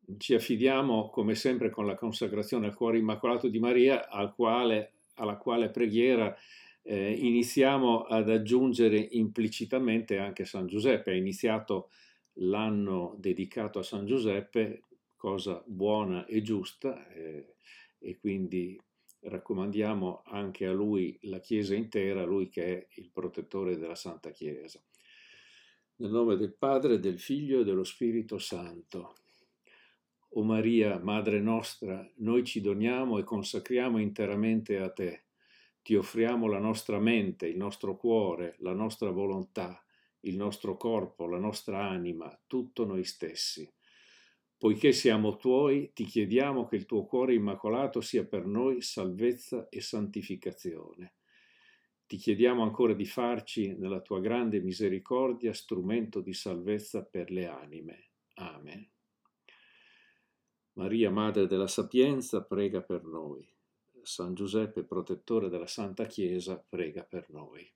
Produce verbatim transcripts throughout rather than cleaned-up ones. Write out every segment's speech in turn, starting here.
ci affidiamo come sempre con la consacrazione al cuore immacolato di Maria, al quale, alla quale preghiera eh, iniziamo ad aggiungere implicitamente anche San Giuseppe. È iniziato l'anno dedicato a San Giuseppe, cosa buona e giusta, eh, e quindi raccomandiamo anche a lui la Chiesa intera, lui che è il protettore della Santa Chiesa. Nel nome del Padre, del Figlio e dello Spirito Santo. O Maria, Madre nostra, noi ci doniamo e consacriamo interamente a te. Ti offriamo la nostra mente, il nostro cuore, la nostra volontà, il nostro corpo, la nostra anima, tutto noi stessi. Poiché siamo tuoi, ti chiediamo che il tuo cuore immacolato sia per noi salvezza e santificazione. Ti chiediamo ancora di farci, nella tua grande misericordia, strumento di salvezza per le anime. Amen. Maria, Madre della Sapienza, prega per noi. San Giuseppe, protettore della Santa Chiesa, prega per noi.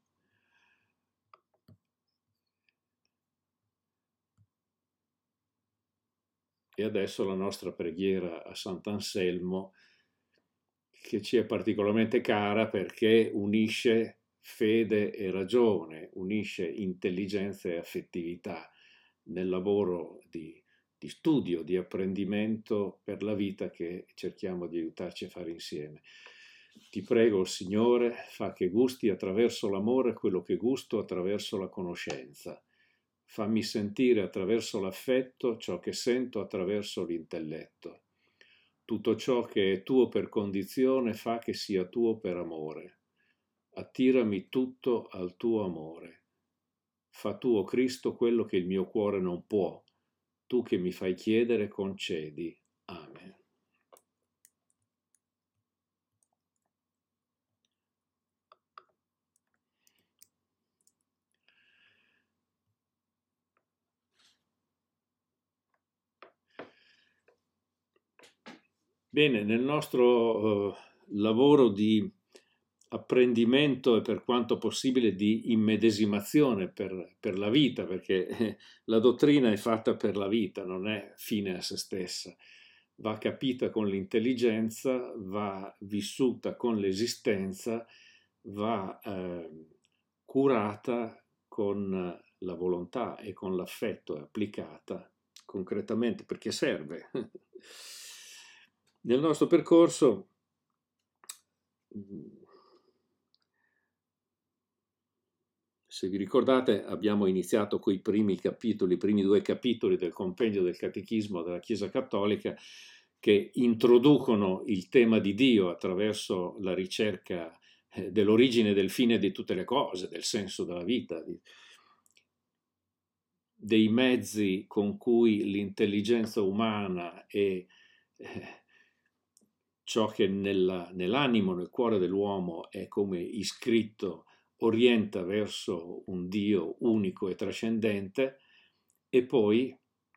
E adesso la nostra preghiera a Sant'Anselmo, che ci è particolarmente cara perché unisce fede e ragione, unisce intelligenza e affettività nel lavoro di, di studio, di apprendimento per la vita che cerchiamo di aiutarci a fare insieme. Ti prego, Signore, fa che gusti attraverso l'amore quello che gusto attraverso la conoscenza. Fammi sentire attraverso l'affetto ciò che sento attraverso l'intelletto. Tutto ciò che è tuo per condizione fa che sia tuo per amore. Attirami tutto al tuo amore. Fa tuo Cristo quello che il mio cuore non può. Tu che mi fai chiedere, concedi. Amen. Bene, nel nostro eh, lavoro di apprendimento e per quanto possibile di immedesimazione per, per la vita, perché eh, la dottrina è fatta per la vita, non è fine a se stessa. Va capita con l'intelligenza, va vissuta con l'esistenza, va eh, curata con la volontà e con l'affetto applicata concretamente perché serve. Nel nostro percorso se vi ricordate, abbiamo iniziato con i primi capitoli, i primi due capitoli del compendio del Catechismo della Chiesa Cattolica che introducono il tema di Dio attraverso la ricerca dell'origine, del fine di tutte le cose, del senso della vita, dei mezzi con cui l'intelligenza umana e eh, ciò che nella, nell'animo, nel cuore dell'uomo è come iscritto, orienta verso un Dio unico e trascendente. E poi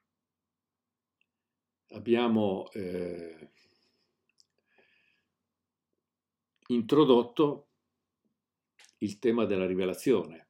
abbiamo eh, introdotto il tema della rivelazione.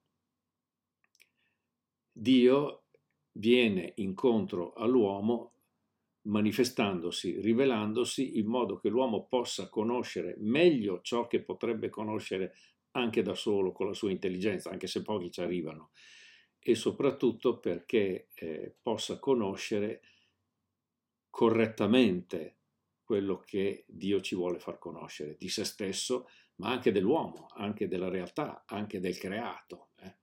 Dio viene incontro all'uomo manifestandosi, rivelandosi in modo che l'uomo possa conoscere meglio ciò che potrebbe conoscere anche da solo con la sua intelligenza, anche se pochi ci arrivano, e soprattutto perché eh, possa conoscere correttamente quello che Dio ci vuole far conoscere, di se stesso, ma anche dell'uomo, anche della realtà, anche del creato. Eh.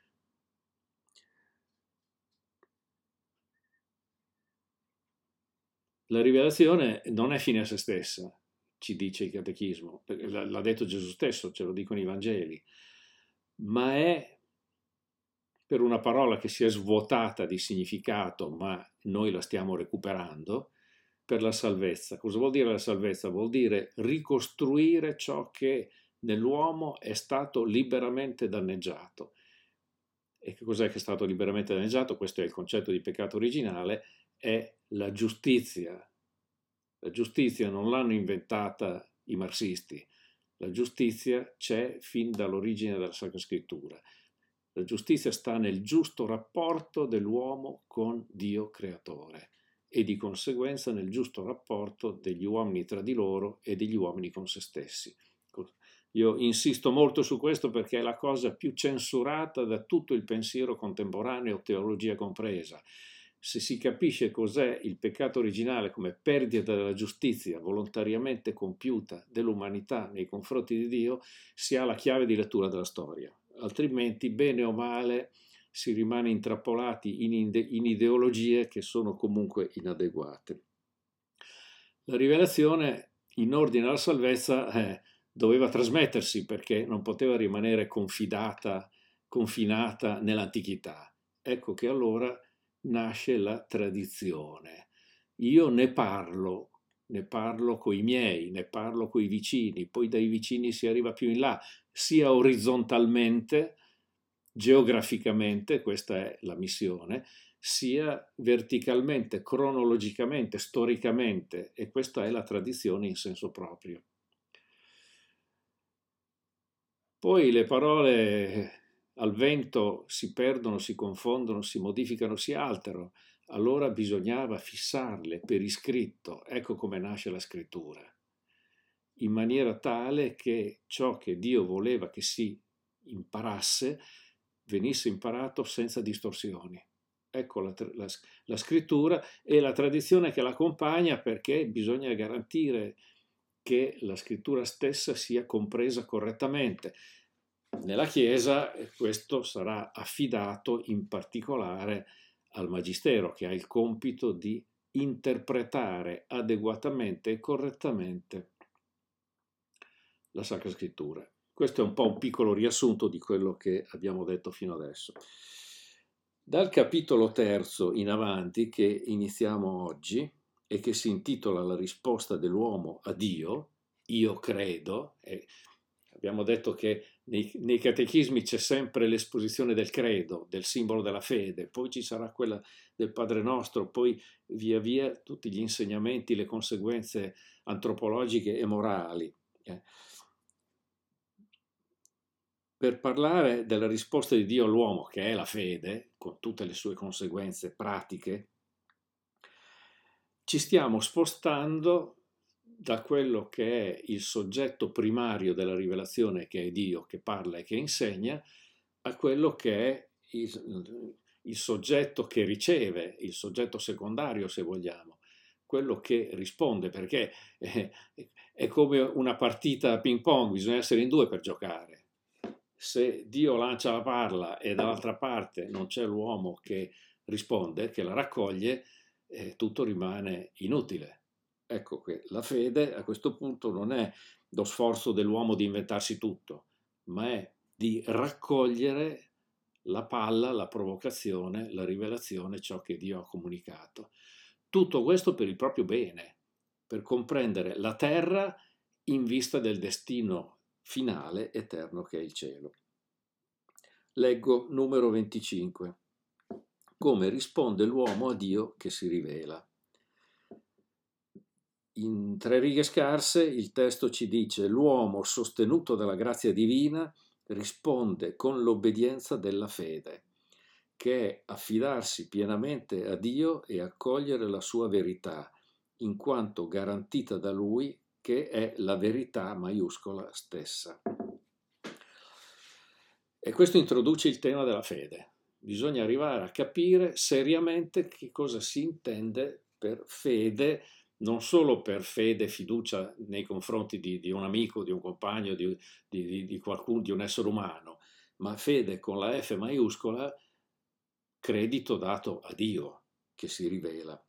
La rivelazione non è fine a se stessa, ci dice il Catechismo, l'ha detto Gesù stesso, ce lo dicono i Vangeli, ma è per una parola che si è svuotata di significato, ma noi la stiamo recuperando, per la salvezza. Cosa vuol dire la salvezza? Vuol dire ricostruire ciò che nell'uomo è stato liberamente danneggiato. E che cos'è che è stato liberamente danneggiato? Questo è il concetto di peccato originale, è la giustizia. La giustizia non l'hanno inventata i marxisti, la giustizia c'è fin dall'origine della Sacra Scrittura. La giustizia sta nel giusto rapporto dell'uomo con Dio creatore. e di conseguenza nel giusto rapporto degli uomini tra di loro e degli uomini con se stessi. Io insisto molto su questo perché è la cosa più censurata da tutto il pensiero contemporaneo, teologia compresa. Se si capisce cos'è il peccato originale come perdita della giustizia volontariamente compiuta dell'umanità nei confronti di Dio, si ha la chiave di lettura della storia. Altrimenti, bene o male, si rimane intrappolati in, ide- in ideologie che sono comunque inadeguate. La rivelazione in ordine alla salvezza eh, doveva trasmettersi perché non poteva rimanere confidata, confinata nell'antichità. Ecco che allora nasce la tradizione. Io ne parlo, ne parlo coi miei, ne parlo coi vicini, poi dai vicini si arriva più in là, sia orizzontalmente, geograficamente, questa è la missione, sia verticalmente, cronologicamente, storicamente, e questa è la tradizione in senso proprio. Poi le parole al vento si perdono, si confondono, si modificano, si alterano. Allora bisognava fissarle per iscritto. Ecco come nasce la scrittura, in maniera tale che ciò che Dio voleva che si imparasse venisse imparato senza distorsioni. Ecco la, la, la scrittura e la tradizione che l'accompagna, perché bisogna garantire che la scrittura stessa sia compresa correttamente. Nella Chiesa questo sarà affidato in particolare al Magistero, che ha il compito di interpretare adeguatamente e correttamente la Sacra Scrittura. Questo è un po' un piccolo riassunto di quello che abbiamo detto fino adesso. Dal capitolo terzo in avanti, che iniziamo oggi e che si intitola La risposta dell'uomo a Dio, io credo, e abbiamo detto che nei, nei catechismi c'è sempre l'esposizione del credo, del simbolo della fede, poi ci sarà quella del Padre Nostro, poi via via tutti gli insegnamenti, le conseguenze antropologiche e morali. Eh. Per parlare della risposta di Dio all'uomo, che è la fede, con tutte le sue conseguenze pratiche, ci stiamo spostando da quello che è il soggetto primario della rivelazione, che è Dio, che parla e che insegna, a quello che è il, il soggetto che riceve, il soggetto secondario, se vogliamo, quello che risponde, perché è, è come una partita a ping pong, bisogna essere in due per giocare. Se Dio lancia la palla e dall'altra parte non c'è l'uomo che risponde, che la raccoglie, eh, tutto rimane inutile. Ecco che la fede a questo punto non è lo sforzo dell'uomo di inventarsi tutto, ma è di raccogliere la palla, la provocazione, la rivelazione, ciò che Dio ha comunicato. Tutto questo per il proprio bene, per comprendere la terra in vista del destino finale eterno che è il cielo. Leggo numero venticinque. Come risponde l'uomo a Dio che si rivela. In tre righe scarse il testo ci dice: l'uomo sostenuto dalla grazia divina risponde con l'obbedienza della fede, che è affidarsi pienamente a Dio e accogliere la sua verità, in quanto garantita da Lui, che è la verità maiuscola stessa. E questo introduce il tema della fede. Bisogna arrivare a capire seriamente che cosa si intende per fede, non solo per fede, fiducia nei confronti di, di un amico, di un compagno, di, di, di qualcuno, di un essere umano, ma fede con la F maiuscola, credito dato a Dio che si rivela.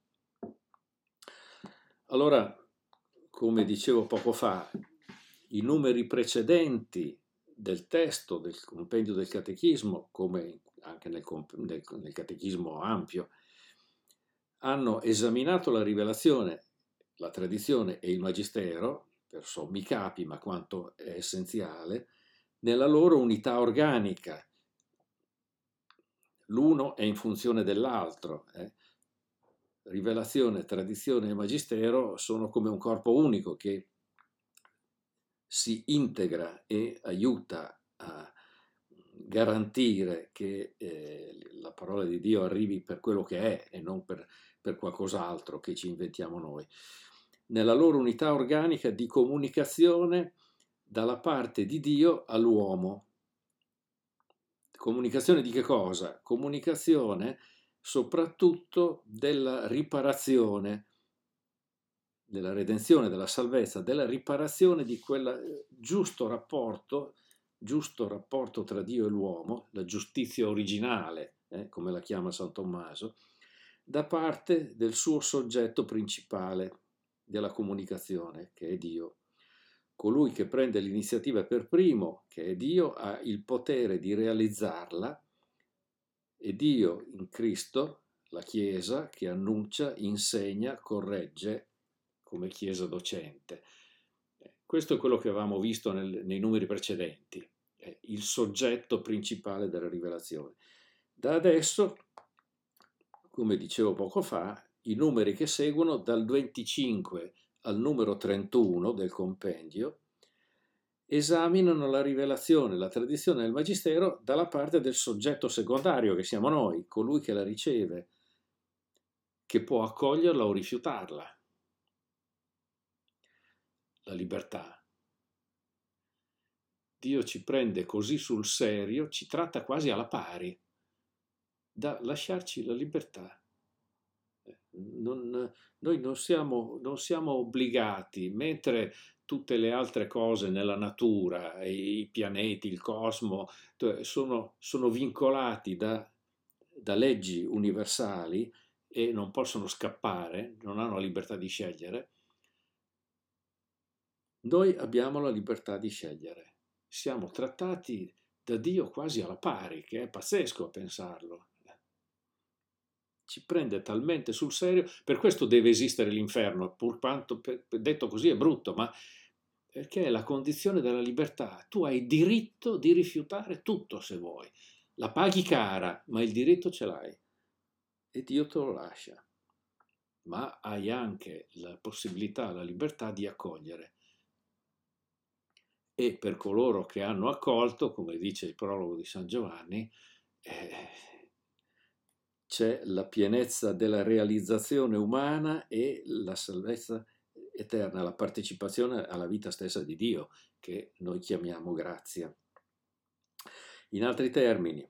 Allora, come dicevo poco fa, i numeri precedenti del testo del compendio del catechismo, come anche nel, nel, nel catechismo ampio, hanno esaminato la rivelazione, la tradizione e il magistero, per sommi capi, ma quanto è essenziale, nella loro unità organica. L'uno è in funzione dell'altro. Eh. Rivelazione, tradizione e magistero sono come un corpo unico che si integra e aiuta a garantire che eh, la parola di Dio arrivi per quello che è e non per, per qualcos'altro che ci inventiamo noi, nella loro unità organica di comunicazione dalla parte di Dio all'uomo. Comunicazione di che cosa? Comunicazione soprattutto della riparazione, della redenzione, della salvezza, della riparazione di quel giusto rapporto, giusto rapporto tra Dio e l'uomo, la giustizia originale, eh, come la chiama San Tommaso, da parte del suo soggetto principale della comunicazione, che è Dio. Colui che prende l'iniziativa per primo, che è Dio, ha il potere di realizzarla, e Dio in Cristo, la Chiesa, che annuncia, insegna, corregge come Chiesa docente. Questo è quello che avevamo visto nel, nei numeri precedenti, è il soggetto principale della rivelazione. Da adesso, come dicevo poco fa, i numeri che seguono dal venticinque al numero trentuno del compendio esaminano la rivelazione, la tradizione del Magistero dalla parte del soggetto secondario, che siamo noi, colui che la riceve, che può accoglierla o rifiutarla. La libertà. Dio ci prende così sul serio, ci tratta quasi alla pari, da lasciarci la libertà. Non, noi non siamo, non siamo obbligati, mentre tutte le altre cose nella natura, i pianeti, il cosmo, sono, sono vincolati da, da leggi universali e non possono scappare, non hanno la libertà di scegliere. Noi abbiamo la libertà di scegliere. Siamo trattati da Dio quasi alla pari, che è pazzesco a pensarlo. Ci prende talmente sul serio, per questo deve esistere l'inferno, pur quanto detto così è brutto, ma perché è la condizione della libertà. Tu hai diritto di rifiutare tutto se vuoi. La paghi cara, ma il diritto ce l'hai. E Dio te lo lascia. Ma hai anche la possibilità, la libertà di accogliere. E per coloro che hanno accolto, come dice il prologo di San Giovanni, eh, c'è la pienezza della realizzazione umana e la salvezza eterna, la partecipazione alla vita stessa di Dio, che noi chiamiamo grazia. In altri termini,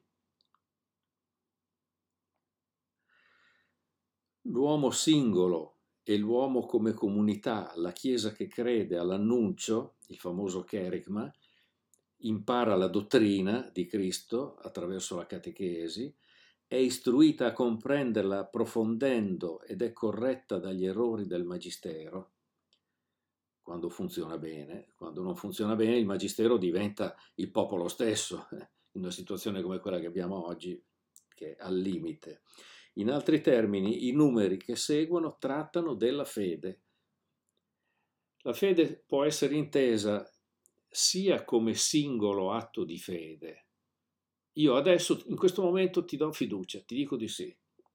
l'uomo singolo e l'uomo come comunità, la Chiesa che crede all'annuncio, il famoso kerygma, impara la dottrina di Cristo attraverso la catechesi, è istruita a comprenderla approfondendo ed è corretta dagli errori del Magistero, quando funziona bene. Quando non funziona bene, il Magistero diventa il popolo stesso, in una situazione come quella che abbiamo oggi, che è al limite. In altri termini, i numeri che seguono trattano della fede. La fede può essere intesa sia come singolo atto di fede. Io adesso, in questo momento, ti do fiducia, ti dico di sì,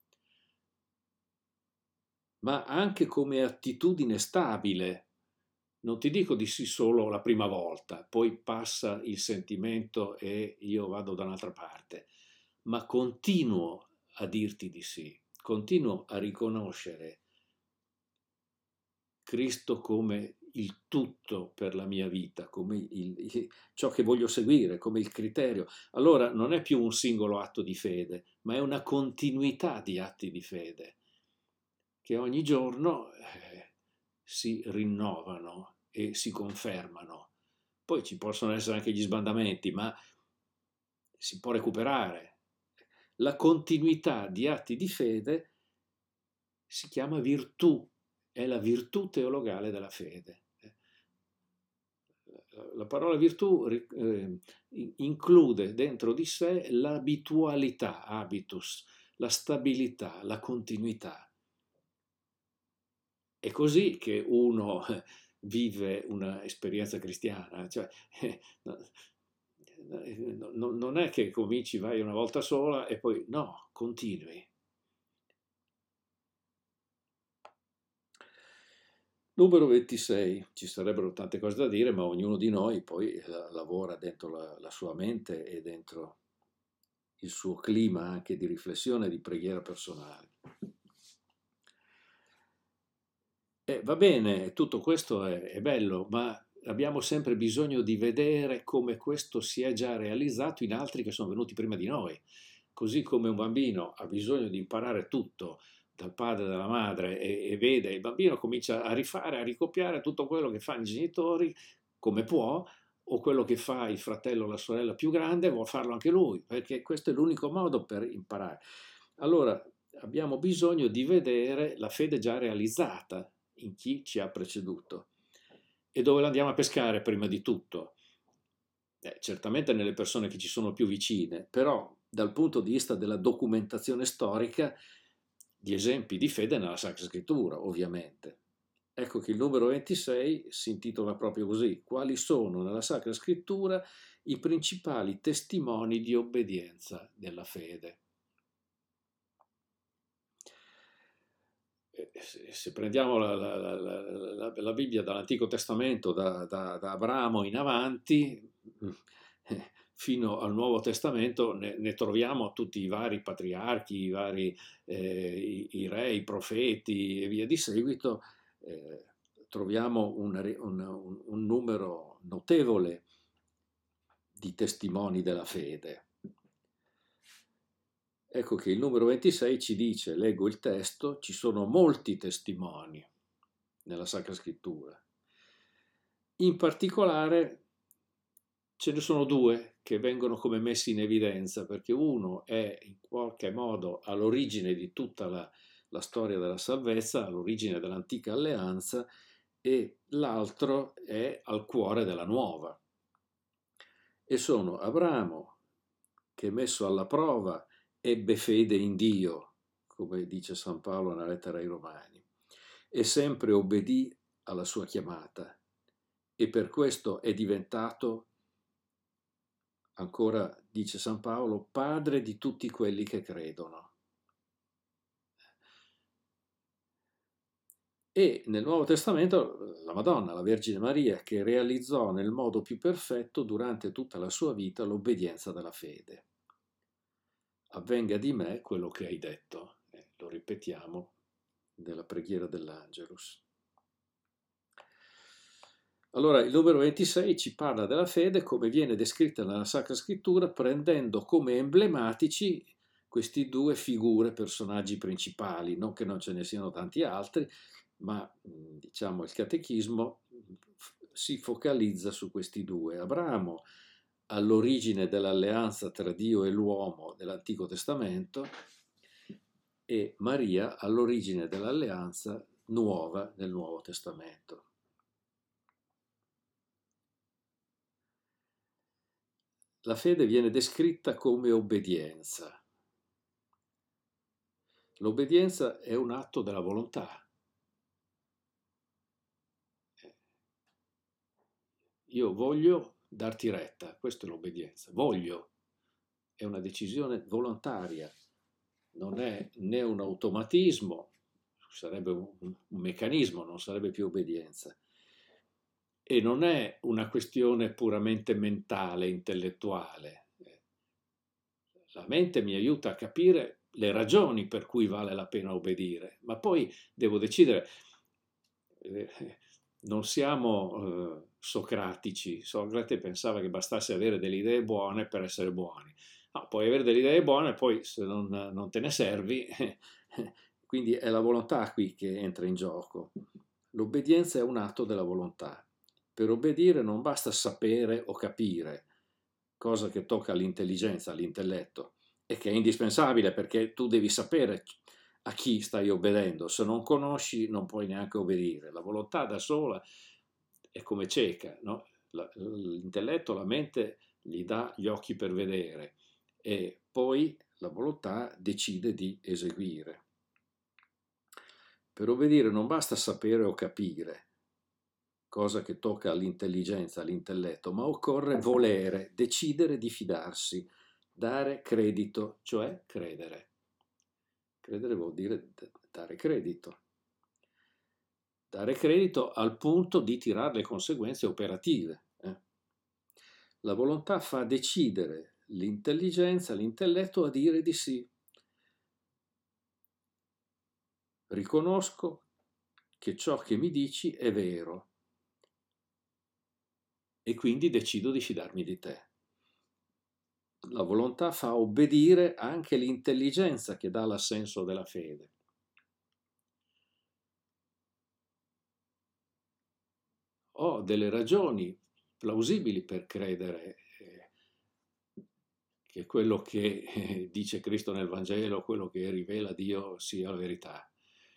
ma anche come attitudine stabile. Non ti dico di sì solo la prima volta, poi passa il sentimento e io vado da un'altra parte, ma continuo a dirti di sì, continuo a riconoscere Cristo come il tutto per la mia vita, come il, il, ciò che voglio seguire, come il criterio. Allora non è più un singolo atto di fede, ma è una continuità di atti di fede che ogni giorno eh, si rinnovano e si confermano. Poi ci possono essere anche gli sbandamenti, ma si può recuperare. La continuità di atti di fede si chiama virtù, è la virtù teologale della fede. La parola virtù eh, include dentro di sé l'abitualità, habitus, la stabilità, la continuità. È così che uno vive un'esperienza cristiana, cioè, eh, no, non è che cominci, vai una volta sola e poi no, continui. Numero ventisei, ci sarebbero tante cose da dire, ma ognuno di noi poi lavora dentro la, la sua mente e dentro il suo clima anche di riflessione e di preghiera personale. E va bene, tutto questo è, è bello, ma abbiamo sempre bisogno di vedere come questo si è già realizzato in altri che sono venuti prima di noi. Così come un bambino ha bisogno di imparare tutto dal padre e dalla madre e, e vede, il bambino comincia a rifare, a ricopiare tutto quello che fanno i genitori come può, o quello che fa il fratello o la sorella più grande, vuole farlo anche lui, perché questo è l'unico modo per imparare. Allora abbiamo bisogno di vedere la fede già realizzata in chi ci ha preceduto. E dove la andiamo a pescare prima di tutto? Eh, certamente nelle persone che ci sono più vicine, però dal punto di vista della documentazione storica, di esempi di fede nella Sacra Scrittura, ovviamente. Ecco che il numero ventisei si intitola proprio così: quali sono nella Sacra Scrittura i principali testimoni di obbedienza della fede. Se prendiamo la, la, la, la, la Bibbia dall'Antico Testamento, da, da, da Abramo in avanti, fino al Nuovo Testamento, ne, ne troviamo tutti i vari patriarchi, i vari eh, i, i re, i profeti e via di seguito. Eh, troviamo un, un, un numero notevole di testimoni della fede. Ecco che il numero ventisei ci dice, leggo il testo, ci sono molti testimoni nella Sacra Scrittura. In particolare ce ne sono due che vengono come messi in evidenza, perché uno è in qualche modo all'origine di tutta la, la storia della salvezza, all'origine dell'antica alleanza, e l'altro è al cuore della nuova. E sono Abramo, che messo alla prova ebbe fede in Dio, come dice San Paolo nella lettera ai Romani, e sempre obbedì alla sua chiamata, e per questo è diventato, ancora dice San Paolo, padre di tutti quelli che credono. E nel Nuovo Testamento la Madonna, la Vergine Maria, che realizzò nel modo più perfetto durante tutta la sua vita l'obbedienza della fede. Avvenga di me quello che hai detto, eh, lo ripetiamo nella preghiera dell'Angelus. Allora il numero ventisei ci parla della fede come viene descritta nella Sacra Scrittura, prendendo come emblematici questi due figure, personaggi principali, non che non ce ne siano tanti altri, ma diciamo il catechismo si focalizza su questi due. Abramo, all'origine dell'alleanza tra Dio e l'uomo dell'Antico Testamento, e Maria all'origine dell'alleanza nuova nel Nuovo Testamento. La fede viene descritta come obbedienza. L'obbedienza è un atto della volontà. Io voglio darti retta, questa è l'obbedienza. Voglio, è una decisione volontaria, non è né un automatismo, sarebbe un, un meccanismo, non sarebbe più obbedienza. E non è una questione puramente mentale, intellettuale. La mente mi aiuta a capire le ragioni per cui vale la pena obbedire, ma poi devo decidere. Non siamo eh, socratici. Socrate pensava che bastasse avere delle idee buone per essere buoni. No, puoi avere delle idee buone, poi se non, non te ne servi, quindi è la volontà qui che entra in gioco. L'obbedienza è un atto della volontà. Per obbedire non basta sapere o capire, cosa che tocca all'intelligenza, all'intelletto, e che è indispensabile perché tu devi sapere a chi stai obbedendo. Se non conosci non puoi neanche obbedire. La volontà da sola è come cieca, no? La, l'intelletto, la mente gli dà gli occhi per vedere e poi la volontà decide di eseguire. Per obbedire non basta sapere o capire, cosa che tocca all'intelligenza, all'intelletto, ma occorre volere, decidere di fidarsi, dare credito, cioè credere. Credere vuol dire dare credito. Dare credito al punto di tirare le conseguenze operative. Eh? La volontà fa decidere l'intelligenza, l'intelletto a dire di sì. Riconosco che ciò che mi dici è vero e quindi decido di fidarmi di te. La volontà fa obbedire anche l'intelligenza che dà l'assenso della fede. Ho delle ragioni plausibili per credere eh, che quello che eh, dice Cristo nel Vangelo, quello che rivela Dio sia la verità.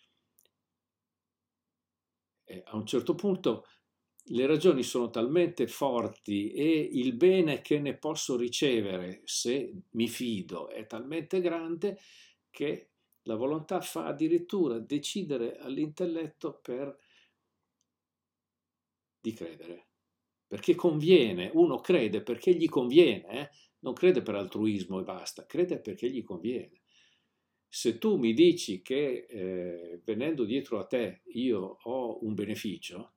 E a un certo punto le ragioni sono talmente forti e il bene che ne posso ricevere se mi fido è talmente grande che la volontà fa addirittura decidere all'intelletto per di credere, perché conviene, uno crede perché gli conviene, eh? Non crede per altruismo e basta, crede perché gli conviene. Se tu mi dici che eh, venendo dietro a te io ho un beneficio,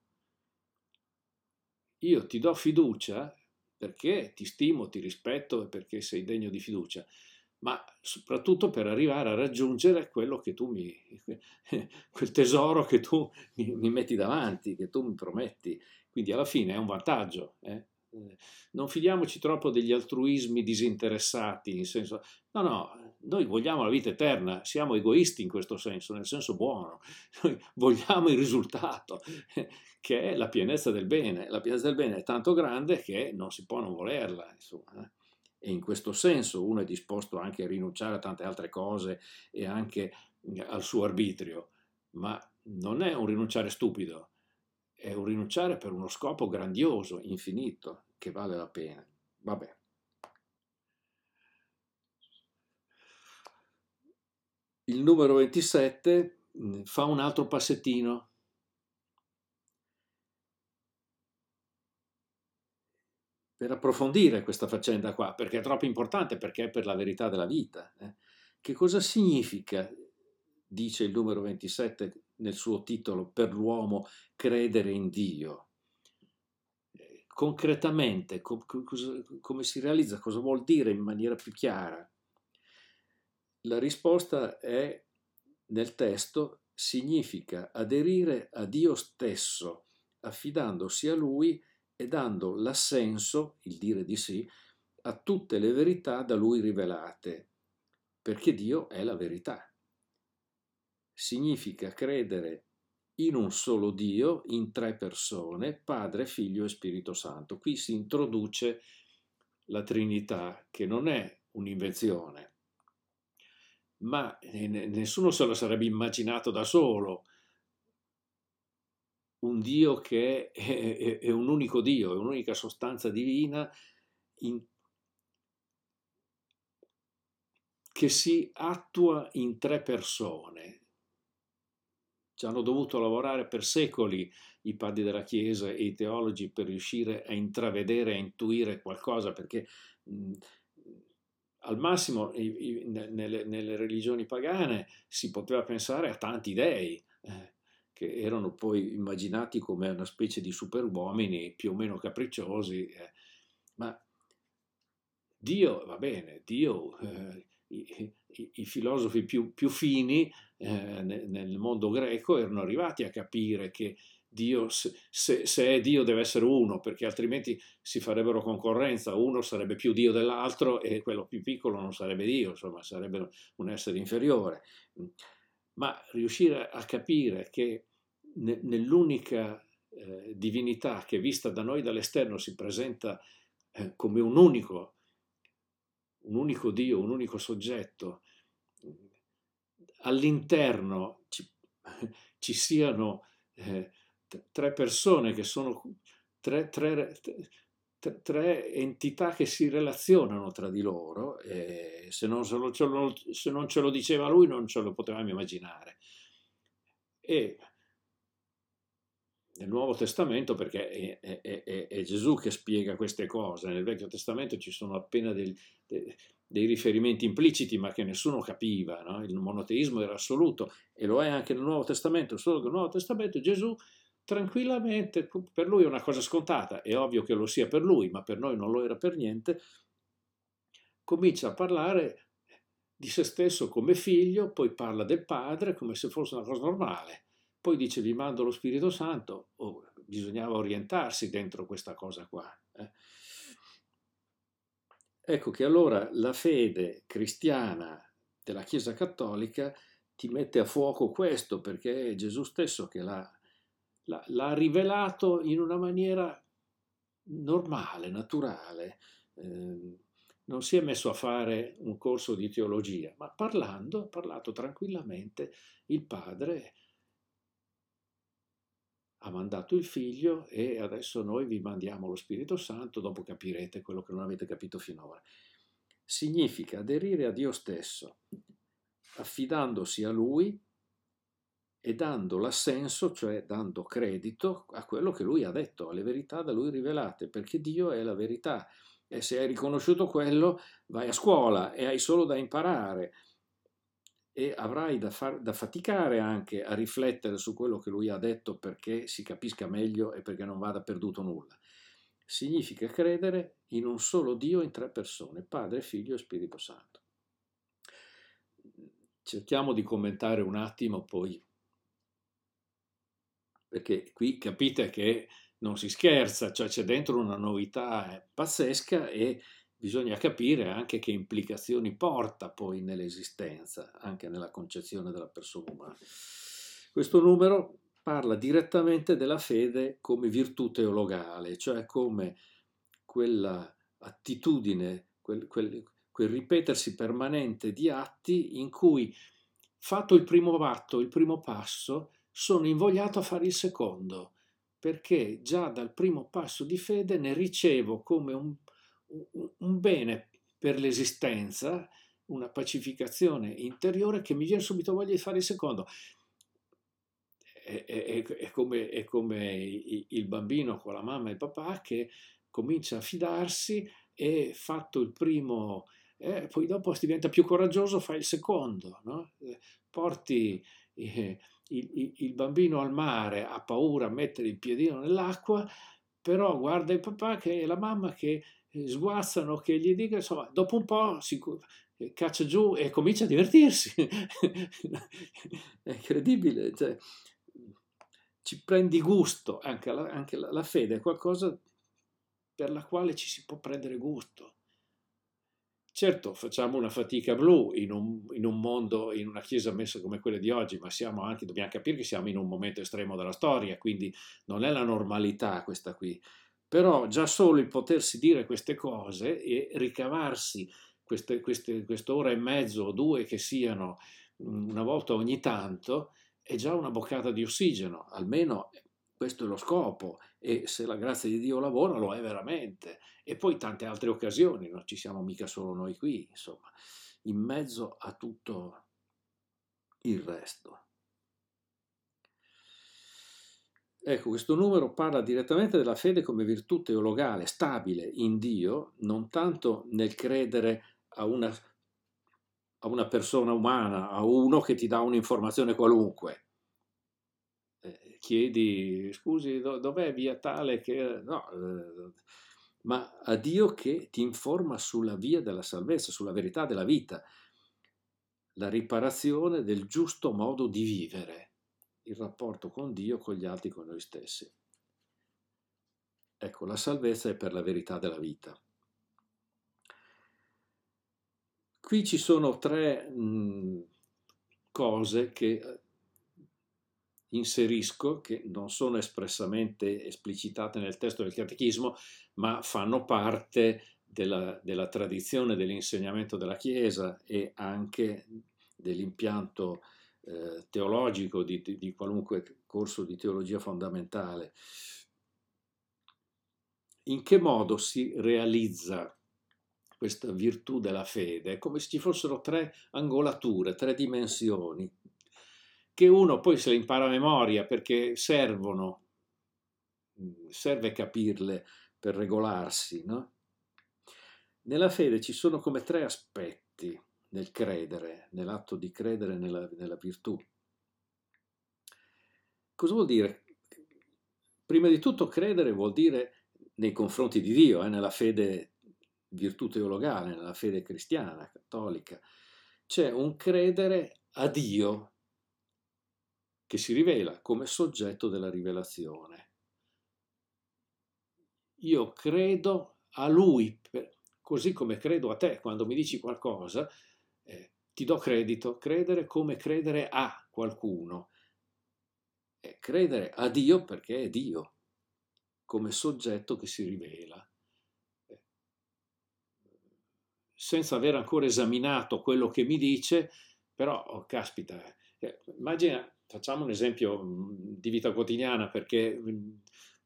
io ti do fiducia perché ti stimo, ti rispetto e perché sei degno di fiducia, ma soprattutto per arrivare a raggiungere quello che tu mi, quel tesoro che tu mi, mi metti davanti, che tu mi prometti. Quindi alla fine è un vantaggio. Eh? Non fidiamoci troppo degli altruismi disinteressati, in senso, no, no, noi vogliamo la vita eterna, siamo egoisti in questo senso, nel senso buono, noi vogliamo il risultato, che è la pienezza del bene. La pienezza del bene è tanto grande che non si può non volerla, insomma. E in questo senso uno è disposto anche a rinunciare a tante altre cose e anche al suo arbitrio, ma non è un rinunciare stupido, è un rinunciare per uno scopo grandioso, infinito, che vale la pena. Vabbè. Il numero ventisette fa un altro passettino. Per approfondire questa faccenda qua, perché è troppo importante, perché è per la verità della vita. Eh. Che cosa significa, dice il numero ventisette nel suo titolo, per l'uomo credere in Dio? Eh, concretamente, co- co- cosa, come si realizza, cosa vuol dire in maniera più chiara? La risposta è nel testo, significa aderire a Dio stesso, affidandosi a Lui e dando l'assenso, il dire di sì, a tutte le verità da Lui rivelate, perché Dio è la verità. Significa credere in un solo Dio, in tre persone, Padre, Figlio e Spirito Santo. Qui si introduce la Trinità, che non è un'invenzione, ma nessuno se lo sarebbe immaginato da solo. Un Dio che è, è, è un unico Dio, è un'unica sostanza divina in, che si attua in tre persone. Ci hanno dovuto lavorare per secoli i padri della Chiesa e i teologi per riuscire a intravedere, a intuire qualcosa, perché mh, al massimo i, i, nelle, nelle religioni pagane si poteva pensare a tanti dei, eh, che erano poi immaginati come una specie di superuomini più o meno capricciosi, eh. Ma Dio, va bene, Dio, eh, i, i, i, filosofi più, più fini eh, nel, nel mondo greco erano arrivati a capire che Dio, se, se è Dio deve essere uno, perché altrimenti si farebbero concorrenza, uno sarebbe più Dio dell'altro e quello più piccolo non sarebbe Dio, insomma sarebbe un essere inferiore. Ma riuscire a capire che ne, nell'unica eh, divinità che vista da noi dall'esterno si presenta eh, come un unico un unico Dio, un unico soggetto, all'interno ci, ci siano eh, tre persone che sono tre, tre, tre, tre entità che si relazionano tra di loro, e se, non se, lo, se non ce lo diceva lui non ce lo potevamo immaginare. E nel Nuovo Testamento, perché è, è, è, è Gesù che spiega queste cose, nel Vecchio Testamento ci sono appena dei, dei, dei riferimenti impliciti ma che nessuno capiva, no? Il monoteismo era assoluto e lo è anche nel Nuovo Testamento, solo che nel Nuovo Testamento Gesù tranquillamente, per lui è una cosa scontata, è ovvio che lo sia per lui, ma per noi non lo era per niente, comincia a parlare di se stesso come figlio, poi parla del padre come se fosse una cosa normale, poi dice vi mando lo Spirito Santo. Oh, bisognava orientarsi dentro questa cosa qua. Eh. Ecco che allora la fede cristiana della Chiesa Cattolica ti mette a fuoco questo, perché è Gesù stesso che l'ha, l'ha, l'ha rivelato in una maniera normale, naturale. Eh, non si è messo a fare un corso di teologia, ma parlando, ha parlato tranquillamente. Il Padre ha mandato il Figlio e adesso noi vi mandiamo lo Spirito Santo, dopo capirete quello che non avete capito finora. Significa aderire a Dio stesso, affidandosi a Lui e dando l'assenso, cioè dando credito a quello che Lui ha detto, alle verità da Lui rivelate, perché Dio è la verità. E se hai riconosciuto quello, vai a scuola e hai solo da imparare e avrai da, far, da faticare anche a riflettere su quello che Lui ha detto perché si capisca meglio e perché non vada perduto nulla. Significa credere in un solo Dio in tre persone, Padre, Figlio e Spirito Santo. Cerchiamo di commentare un attimo poi, perché qui capite che non si scherza, cioè c'è dentro una novità pazzesca e bisogna capire anche che implicazioni porta poi nell'esistenza, anche nella concezione della persona umana. Questo numero parla direttamente della fede come virtù teologale, cioè come quella attitudine, quel, quel, quel ripetersi permanente di atti in cui, fatto il primo atto, il primo passo, sono invogliato a fare il secondo, perché già dal primo passo di fede ne ricevo come un, un, un bene per l'esistenza, una pacificazione interiore che mi viene subito voglia di fare il secondo. È, è, è, come, è come il bambino con la mamma e il papà che comincia a fidarsi e fatto il primo, eh, poi dopo diventa più coraggioso, fa il secondo, no? Porti eh, il, il, il bambino al mare, ha paura a mettere il piedino nell'acqua, però guarda il papà che, e la mamma che sguazzano, che gli dicono, insomma, dopo un po' si caccia giù e comincia a divertirsi. È incredibile, cioè, ci prendi gusto, anche, la, anche la, la fede è qualcosa per la quale ci si può prendere gusto. Certo, facciamo una fatica blu in un, in un mondo, in una chiesa messa come quella di oggi, ma siamo anche, dobbiamo capire che siamo in un momento estremo della storia, quindi non è la normalità questa qui. Però già solo il potersi dire queste cose e ricavarsi queste, queste, quest'ora e mezzo o due che siano una volta ogni tanto, è già una boccata di ossigeno, almeno questo è lo scopo, e se la grazia di Dio lavora lo è veramente. E poi tante altre occasioni, non ci siamo mica solo noi qui, insomma, in mezzo a tutto il resto. Ecco, questo numero parla direttamente della fede come virtù teologale, stabile in Dio, non tanto nel credere a una, a una persona umana, a uno che ti dà un'informazione qualunque. Eh, chiedi, scusi, do, dov'è via tale che... No, eh, ma a Dio che ti informa sulla via della salvezza, sulla verità della vita, la riparazione del giusto modo di vivere, il rapporto con Dio, con gli altri, con noi stessi. Ecco, la salvezza è per la verità della vita. Qui ci sono tre mh, cose che inserisco, che non sono espressamente esplicitate nel testo del Catechismo, ma fanno parte della, della tradizione dell'insegnamento della Chiesa e anche dell'impianto eh, teologico di, di, di qualunque corso di teologia fondamentale. In che modo si realizza questa virtù della fede? È come se ci fossero tre angolature, tre dimensioni, che uno poi se le impara a memoria perché servono, serve capirle per regolarsi, no? Nella fede ci sono come tre aspetti nel credere, nell'atto di credere nella, nella virtù. Cosa vuol dire? Prima di tutto credere vuol dire nei confronti di Dio, eh, nella fede virtù teologale, nella fede cristiana, cattolica. C'è un credere a Dio che si rivela come soggetto della rivelazione. Io credo a Lui, così come credo a te quando mi dici qualcosa, eh, ti do credito. Credere come credere a qualcuno. Eh, credere a Dio perché è Dio, come soggetto che si rivela. Eh, senza aver ancora esaminato quello che mi dice, però, oh, caspita, eh, immagina, facciamo un esempio mh, di vita quotidiana, perché mh,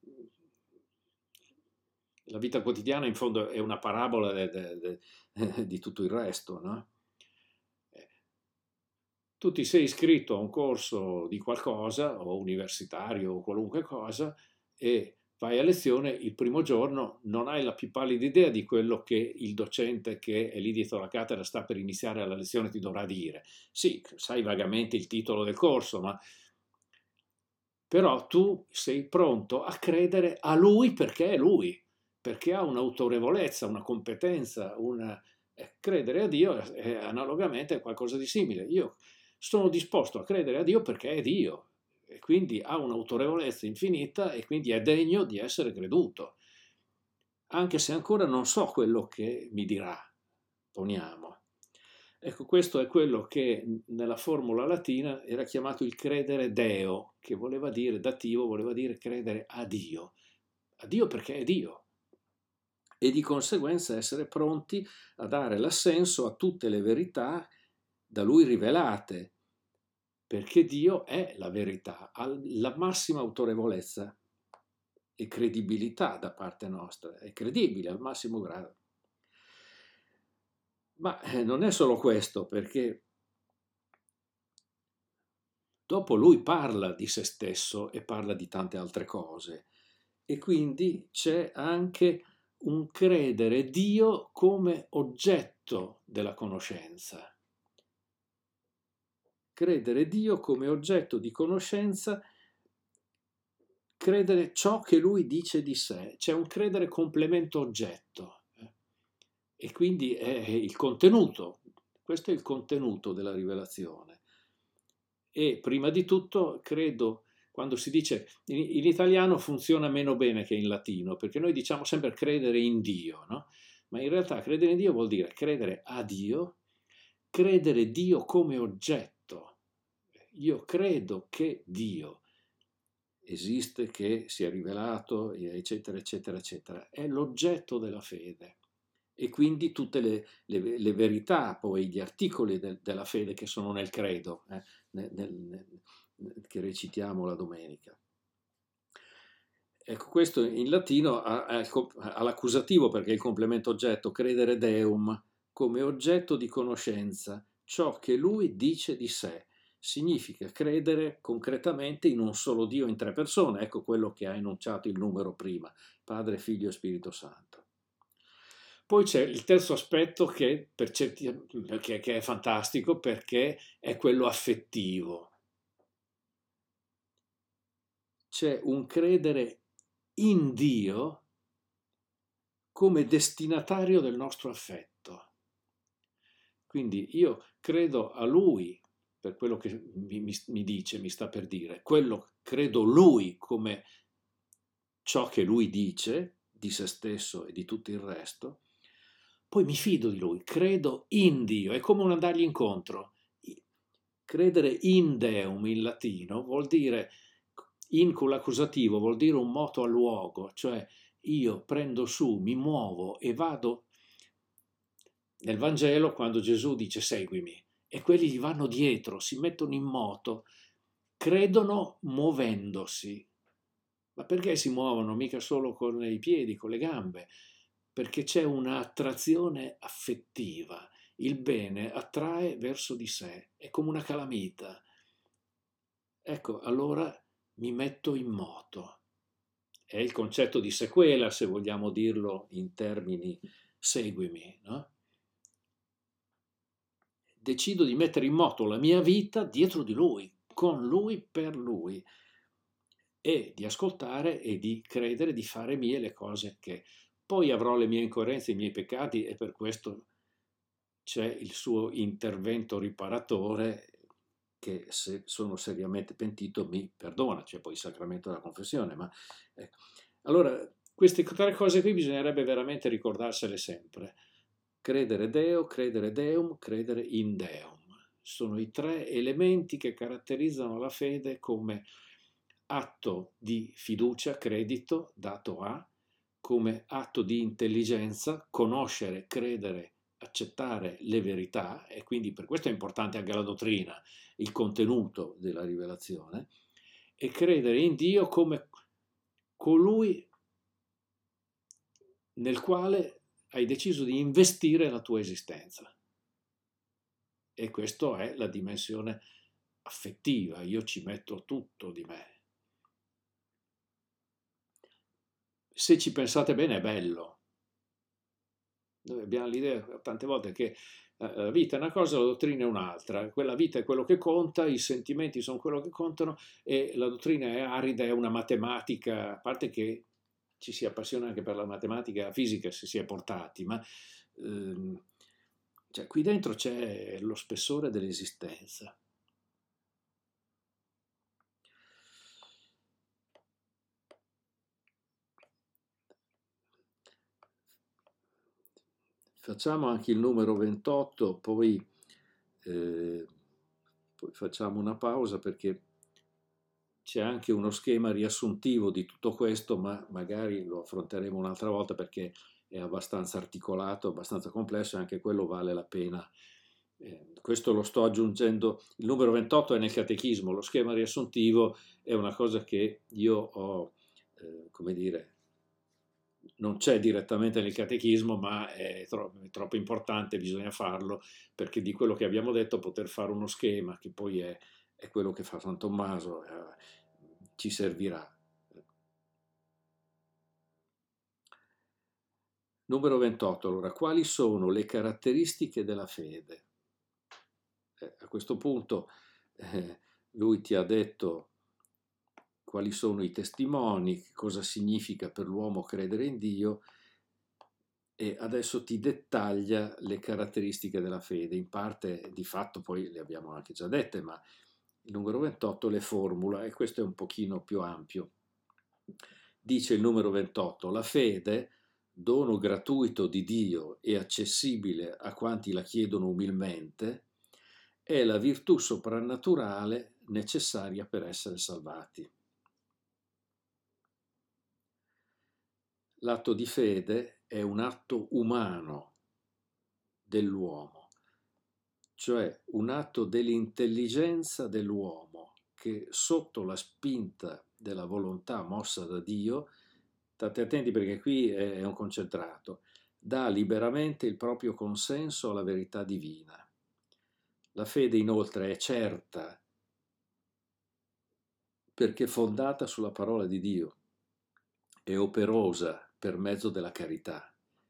la vita quotidiana in fondo è una parabola de, de, de, di tutto il resto, no? Tu ti sei iscritto a un corso di qualcosa, o universitario o qualunque cosa, e vai a lezione, il primo giorno non hai la più pallida idea di quello che il docente che è lì dietro la cattedra sta per iniziare la lezione ti dovrà dire. Sì, sai vagamente il titolo del corso, ma però tu sei pronto a credere a lui perché è lui, perché ha un'autorevolezza, una competenza, una... Eh, credere a Dio è, è analogamente qualcosa di simile. Io sono disposto a credere a Dio perché è Dio e quindi ha un'autorevolezza infinita e quindi è degno di essere creduto, anche se ancora non so quello che mi dirà, poniamo. Ecco, questo è quello che nella formula latina era chiamato il credere Deo, che voleva dire, dativo, voleva dire credere a Dio. A Dio perché è Dio. E di conseguenza essere pronti a dare l'assenso a tutte le verità da Lui rivelate, perché Dio è la verità, ha la massima autorevolezza e credibilità da parte nostra, è credibile al massimo grado. Ma non è solo questo, perché dopo lui parla di se stesso e parla di tante altre cose, e quindi c'è anche un credere Dio come oggetto della conoscenza. Credere Dio come oggetto di conoscenza, credere ciò che lui dice di sé, c'è un credere complemento oggetto. E quindi è il contenuto, questo è il contenuto della rivelazione. E prima di tutto credo, quando si dice, in, in italiano funziona meno bene che in latino, perché noi diciamo sempre credere in Dio, no? Ma in realtà credere in Dio vuol dire credere a Dio, credere Dio come oggetto. Io credo che Dio esiste, che si è rivelato, eccetera, eccetera, eccetera. È l'oggetto della fede. E quindi tutte le, le, le verità, poi gli articoli de, della fede che sono nel credo, eh, nel, nel, nel, che recitiamo la domenica. Ecco, questo in latino ha, ha, ha l'accusativo perché è il complemento oggetto, credere Deum, come oggetto di conoscenza, ciò che lui dice di sé. Significa credere concretamente in un solo Dio in tre persone, ecco quello che ha enunciato il numero prima, Padre, Figlio e Spirito Santo. Poi c'è il terzo aspetto che, per certi, che, che è fantastico, perché è quello affettivo. C'è un credere in Dio come destinatario del nostro affetto. Quindi io credo a Lui per quello che mi, mi, mi dice, mi sta per dire, quello credo Lui come ciò che Lui dice di se stesso e di tutto il resto. Poi mi fido di Lui, credo in Dio, è come un andargli incontro. Credere in Deum in latino vuol dire, in con l'accusativo, vuol dire un moto a luogo, cioè io prendo su, mi muovo e vado. Nel Vangelo, quando Gesù dice seguimi, e quelli gli vanno dietro, si mettono in moto, credono muovendosi. Ma perché si muovono? Mica solo con i piedi, con le gambe. Perché c'è un'attrazione affettiva. Il bene attrae verso di sé, è come una calamita. Ecco, allora mi metto in moto. È il concetto di sequela, se vogliamo dirlo in termini seguimi, no? Decido di mettere in moto la mia vita dietro di lui, con lui, per lui, e di ascoltare e di credere, di fare mie le cose che poi avrò le mie incoerenze, i miei peccati e per questo c'è il suo intervento riparatore che se sono seriamente pentito mi perdona, c'è poi il sacramento della confessione. Ma, ecco. Allora, queste tre cose qui bisognerebbe veramente ricordarsele sempre. Credere Deo, credere Deum, credere in Deum. Sono i tre elementi che caratterizzano la fede come atto di fiducia, credito dato a, come atto di intelligenza, conoscere, credere, accettare le verità, e quindi per questo è importante anche la dottrina, il contenuto della rivelazione, e credere in Dio come colui nel quale hai deciso di investire la tua esistenza. E questa è la dimensione affettiva, io ci metto tutto di me. Se ci pensate bene è bello. Noi abbiamo l'idea tante volte che la vita è una cosa, la dottrina è un'altra. Quella vita è quello che conta, i sentimenti sono quello che contano e la dottrina è arida, è una matematica, a parte che ci si appassiona anche per la matematica e la fisica se si è portati, ma ehm, cioè, qui dentro c'è lo spessore dell'esistenza. Facciamo anche il numero ventotto, poi, eh, poi facciamo una pausa perché c'è anche uno schema riassuntivo di tutto questo, ma magari lo affronteremo un'altra volta perché è abbastanza articolato, abbastanza complesso e anche quello vale la pena. Eh, questo lo sto aggiungendo, il numero ventotto è nel catechismo, lo schema riassuntivo è una cosa che io ho, eh, come dire, non c'è direttamente nel catechismo, ma è troppo, è troppo importante, bisogna farlo, perché di quello che abbiamo detto poter fare uno schema, che poi è, è quello che fa San Tommaso, eh, ci servirà. Numero ventotto, allora, quali sono le caratteristiche della fede? Eh, a questo punto eh, lui ti ha detto quali sono i testimoni, cosa significa per l'uomo credere in Dio, e adesso ti dettaglia le caratteristiche della fede. In parte, di fatto, poi le abbiamo anche già dette, ma il numero ventotto le formula e questo è un pochino più ampio. Dice il numero ventotto, la fede, dono gratuito di Dio e accessibile a quanti la chiedono umilmente, è la virtù soprannaturale necessaria per essere salvati. L'atto di fede è un atto umano dell'uomo, cioè un atto dell'intelligenza dell'uomo che sotto la spinta della volontà mossa da Dio, state attenti perché qui è un concentrato, dà liberamente il proprio consenso alla verità divina. La fede inoltre è certa perché fondata sulla parola di Dio, è operosa per mezzo della carità,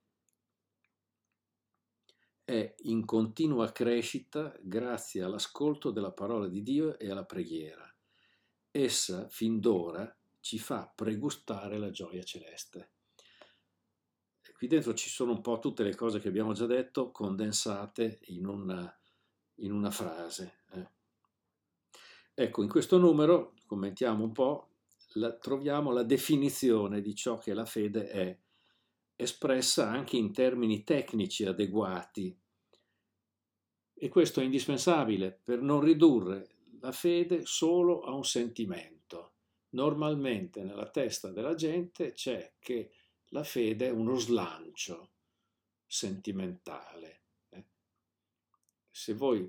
è in continua crescita grazie all'ascolto della parola di Dio e alla preghiera. Essa, fin d'ora, ci fa pregustare la gioia celeste. Qui dentro ci sono un po' tutte le cose che abbiamo già detto, condensate in una, in una frase. Eh. Ecco, in questo numero, commentiamo un po', la, troviamo la definizione di ciò che la fede è, espressa anche in termini tecnici adeguati. E questo è indispensabile per non ridurre la fede solo a un sentimento. Normalmente nella testa della gente c'è che la fede è uno slancio sentimentale. Eh? Se voi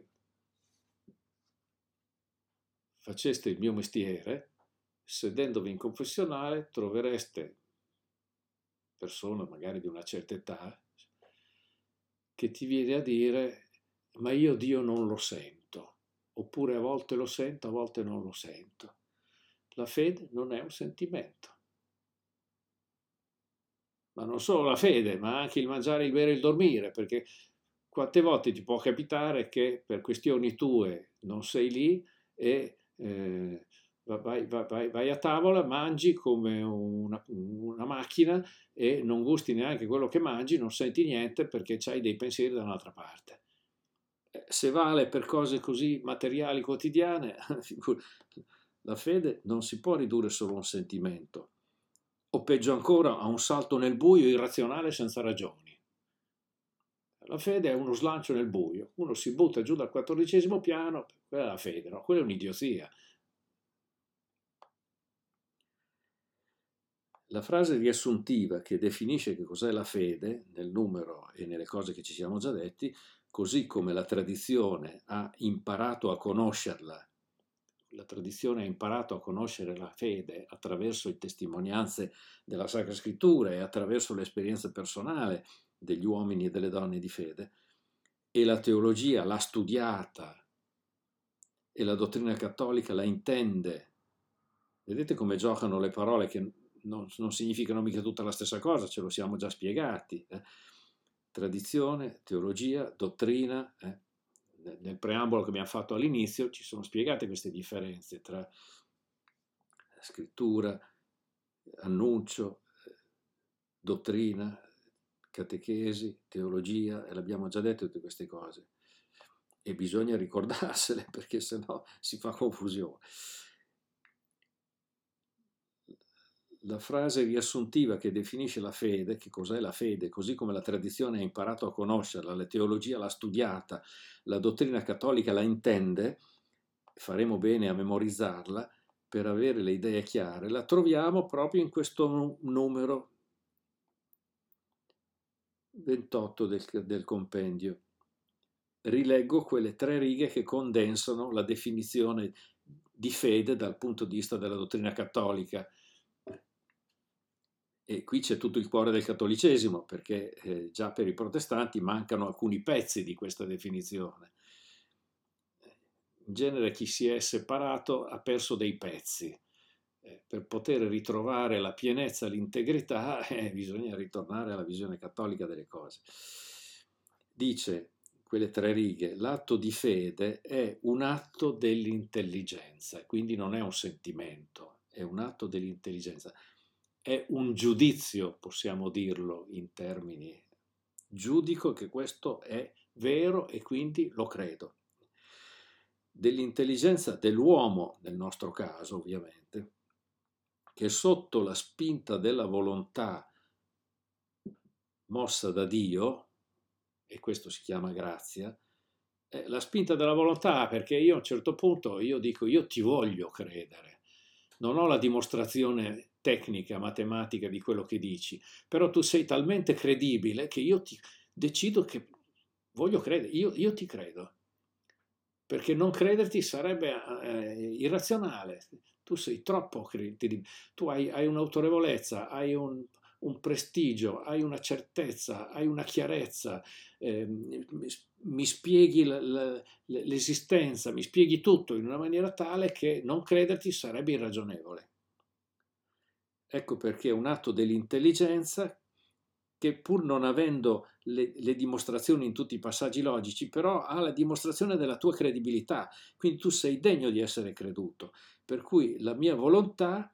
faceste il mio mestiere, sedendovi in confessionale trovereste persone magari di una certa età che ti viene a dire ma io Dio non lo sento, oppure a volte lo sento, a volte non lo sento. La fede non è un sentimento. Ma non solo la fede, ma anche il mangiare, il bere e il dormire, perché quante volte ti può capitare che per questioni tue non sei lì e eh, vai, vai- vai- vai a tavola, mangi come una, una macchina e non gusti neanche quello che mangi, non senti niente perché hai dei pensieri da un'altra parte. Eh, Se vale per cose così materiali quotidiane, figur- la fede non si può ridurre solo a un sentimento, o peggio ancora a un salto nel buio irrazionale senza ragioni. La fede è uno slancio nel buio, uno si butta giù dal quattordicesimo piano, quella è la fede, no? Quella è un'idiozia. La frase riassuntiva che definisce che cos'è la fede, nel numero e nelle cose che ci siamo già detti, così come la tradizione ha imparato a conoscerla, la tradizione ha imparato a conoscere la fede attraverso le testimonianze della Sacra Scrittura e attraverso l'esperienza personale degli uomini e delle donne di fede, e la teologia l'ha studiata e la dottrina cattolica la intende. Vedete come giocano le parole che non, non significano mica tutta la stessa cosa, ce lo siamo già spiegati. Eh? Tradizione, teologia, dottrina. Eh? Nel preambolo che abbiamo fatto all'inizio ci sono spiegate queste differenze tra scrittura, annuncio, dottrina, catechesi, teologia, e l'abbiamo già detto tutte queste cose. E bisogna ricordarsele perché sennò si fa confusione. La frase riassuntiva che definisce la fede, che cos'è la fede, così come la tradizione ha imparato a conoscerla, la teologia l'ha studiata, la dottrina cattolica la intende, faremo bene a memorizzarla per avere le idee chiare, la troviamo proprio in questo numero ventotto del, del compendio. Rileggo quelle tre righe che condensano la definizione di fede dal punto di vista della dottrina cattolica. E qui c'è tutto il cuore del cattolicesimo, perché eh, già per i protestanti mancano alcuni pezzi di questa definizione. In genere chi si è separato ha perso dei pezzi. Eh, per poter ritrovare la pienezza, l'integrità, eh, bisogna ritornare alla visione cattolica delle cose. Dice quelle tre righe, l'atto di fede è un atto dell'intelligenza, quindi non è un sentimento, è un atto dell'intelligenza. È un giudizio, possiamo dirlo in termini. Giudico che questo è vero e quindi lo credo. Dell'intelligenza dell'uomo, nel nostro caso ovviamente, che sotto la spinta della volontà mossa da Dio, e questo si chiama grazia, eh, la spinta della volontà, perché io a un certo punto io dico io ti voglio credere, non ho la dimostrazione tecnica, matematica di quello che dici, però tu sei talmente credibile che io ti decido che voglio credere, io, io ti credo, perché non crederti sarebbe eh, irrazionale, tu sei troppo credibile, tu hai, hai un'autorevolezza, hai un, un prestigio, hai una certezza, hai una chiarezza, eh, mi spieghi l'esistenza, mi spieghi tutto in una maniera tale che non crederti sarebbe irragionevole. Ecco perché è un atto dell'intelligenza che pur non avendo le, le dimostrazioni in tutti i passaggi logici, però ha la dimostrazione della tua credibilità, quindi tu sei degno di essere creduto. Per cui la mia volontà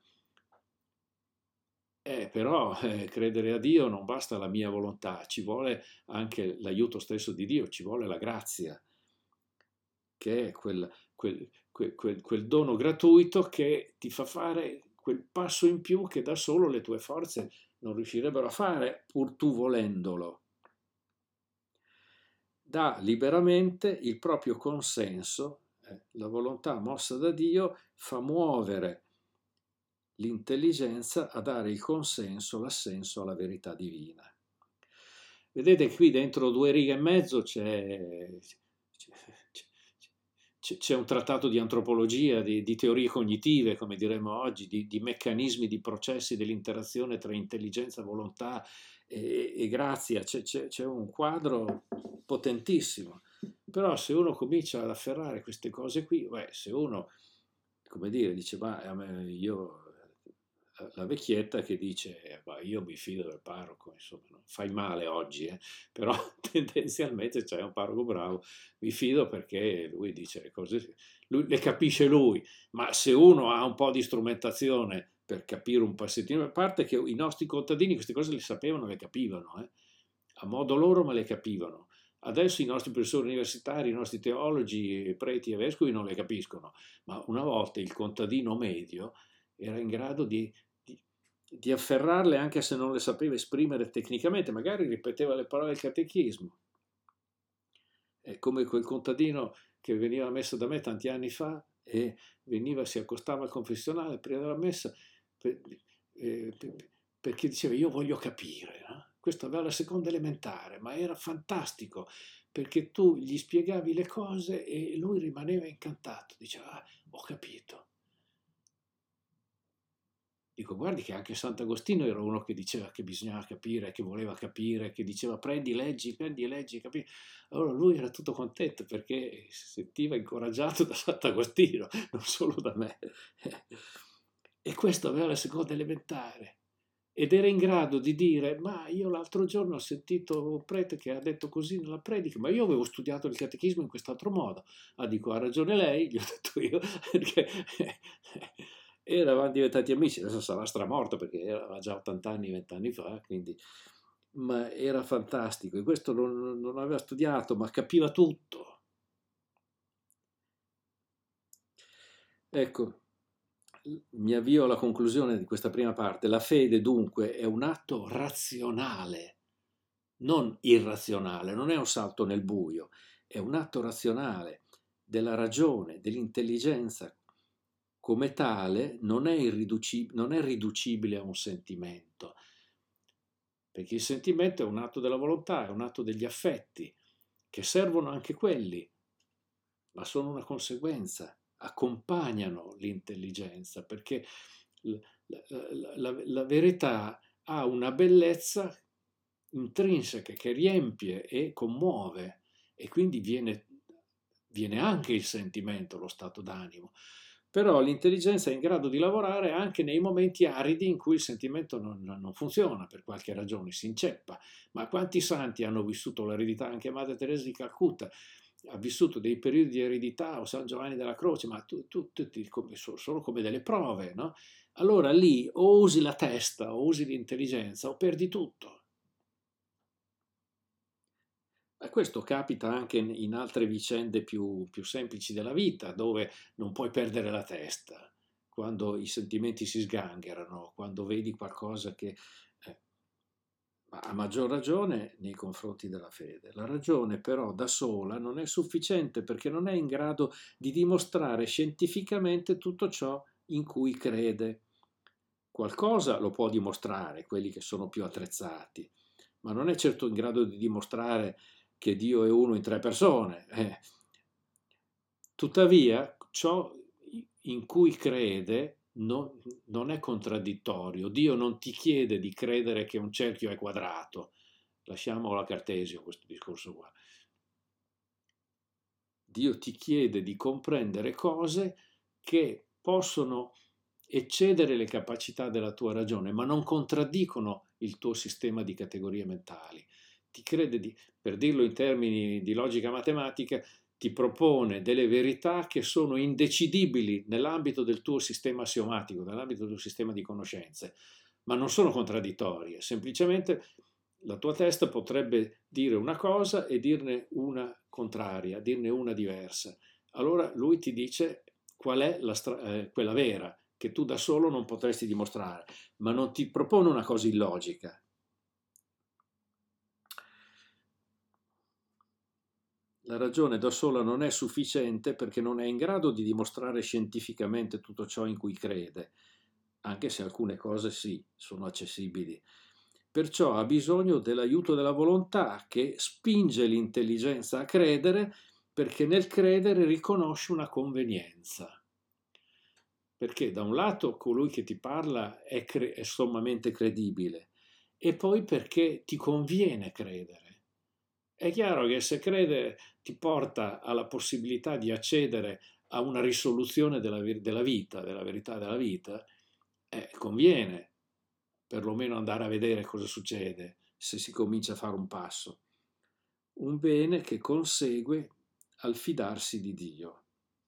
è però eh, credere a Dio non basta la mia volontà, ci vuole anche l'aiuto stesso di Dio, ci vuole la grazia, che è quel, quel, quel, quel, quel dono gratuito che ti fa fare quel passo in più che da solo le tue forze non riuscirebbero a fare, pur tu volendolo. Dà liberamente il proprio consenso, eh, la volontà mossa da Dio fa muovere l'intelligenza a dare il consenso, l'assenso alla verità divina. Vedete qui dentro due righe e mezzo c'è, c'è, c'è un trattato di antropologia, di, di teorie cognitive, come diremmo oggi, di, di meccanismi, di processi dell'interazione tra intelligenza, volontà e, e grazia, c'è, c'è, c'è un quadro potentissimo. Però se uno comincia ad afferrare queste cose qui, beh, se uno, come dire, dice, ma io la vecchietta che dice, eh, "Ma io mi fido del parroco, insomma, non fai male oggi, eh, però tendenzialmente c'è un parroco bravo, mi fido perché lui dice le cose, lui, le capisce lui, ma se uno ha un po' di strumentazione per capire un passettino, a parte che i nostri contadini queste cose le sapevano, le capivano, eh, a modo loro, ma le capivano. Adesso i nostri professori universitari, i nostri teologi, preti e vescovi non le capiscono, ma una volta il contadino medio era in grado di, di, di afferrarle anche se non le sapeva esprimere tecnicamente, magari ripeteva le parole del catechismo. È come quel contadino che veniva messo da me tanti anni fa e veniva, si accostava al confessionale prima della messa per, eh, perché diceva io voglio capire, no? Questo aveva la seconda elementare, ma era fantastico perché tu gli spiegavi le cose e lui rimaneva incantato, diceva ah, ho capito. Dico, guardi che anche Sant'Agostino era uno che diceva che bisognava capire, che voleva capire, che diceva prendi, leggi, prendi, leggi, capisci? Allora lui era tutto contento perché si sentiva incoraggiato da Sant'Agostino, non solo da me. E questo aveva la seconda elementare. Ed era in grado di dire, ma io l'altro giorno ho sentito un prete che ha detto così nella predica, ma io avevo studiato il catechismo in quest'altro modo. Ah, dico, ha ragione lei, gli ho detto io, perché eravamo diventati amici, adesso sarà stramorto perché era già ottanta anni, venti anni fa, quindi, ma era fantastico. E questo non, non aveva studiato, ma capiva tutto. Ecco, mi avvio alla conclusione di questa prima parte. La fede dunque è un atto razionale, non irrazionale, non è un salto nel buio, è un atto razionale della ragione, dell'intelligenza. Come tale non è, irriducib- non è riducibile a un sentimento, perché il sentimento è un atto della volontà, è un atto degli affetti, che servono anche quelli, ma sono una conseguenza, accompagnano l'intelligenza, perché la, la, la, la verità ha una bellezza intrinseca che riempie e commuove e quindi viene, viene anche il sentimento, lo stato d'animo. Però l'intelligenza è in grado di lavorare anche nei momenti aridi in cui il sentimento non, non funziona per qualche ragione, si inceppa. Ma quanti santi hanno vissuto l'eredità? Anche Madre Teresa di Calcutta ha vissuto dei periodi di eredità, o San Giovanni della Croce, ma tu, tu, tutti come, solo come delle prove, no? Allora lì o usi la testa o usi l'intelligenza o perdi tutto. E questo capita anche in altre vicende più, più semplici della vita, dove non puoi perdere la testa, quando i sentimenti si sgangherano, quando vedi qualcosa che... Eh, ma a maggior ragione nei confronti della fede. La ragione però da sola non è sufficiente perché non è in grado di dimostrare scientificamente tutto ciò in cui crede. Qualcosa lo può dimostrare, quelli che sono più attrezzati, ma non è certo in grado di dimostrare che Dio è uno in tre persone. Eh. Tuttavia, ciò in cui crede non, non è contraddittorio. Dio non ti chiede di credere che un cerchio è quadrato. Lasciamo la Cartesio questo discorso qua. Dio ti chiede di comprendere cose che possono eccedere le capacità della tua ragione, ma non contraddicono il tuo sistema di categorie mentali. Ti crede di, per dirlo in termini di logica matematica, ti propone delle verità che sono indecidibili nell'ambito del tuo sistema assiomatico, nell'ambito del tuo sistema di conoscenze, ma non sono contraddittorie, semplicemente la tua testa potrebbe dire una cosa e dirne una contraria, dirne una diversa. Allora lui ti dice qual è la stra- eh, quella vera, che tu da solo non potresti dimostrare, ma non ti propone una cosa illogica. La ragione da sola non è sufficiente perché non è in grado di dimostrare scientificamente tutto ciò in cui crede, anche se alcune cose sì, sono accessibili. Perciò ha bisogno dell'aiuto della volontà che spinge l'intelligenza a credere perché nel credere riconosce una convenienza. Perché da un lato colui che ti parla è, cre- è sommamente credibile e poi perché ti conviene credere. È chiaro che se crede ti porta alla possibilità di accedere a una risoluzione della, della vita, della verità della vita, eh, conviene perlomeno andare a vedere cosa succede se si comincia a fare un passo. Un bene che consegue al fidarsi di Dio.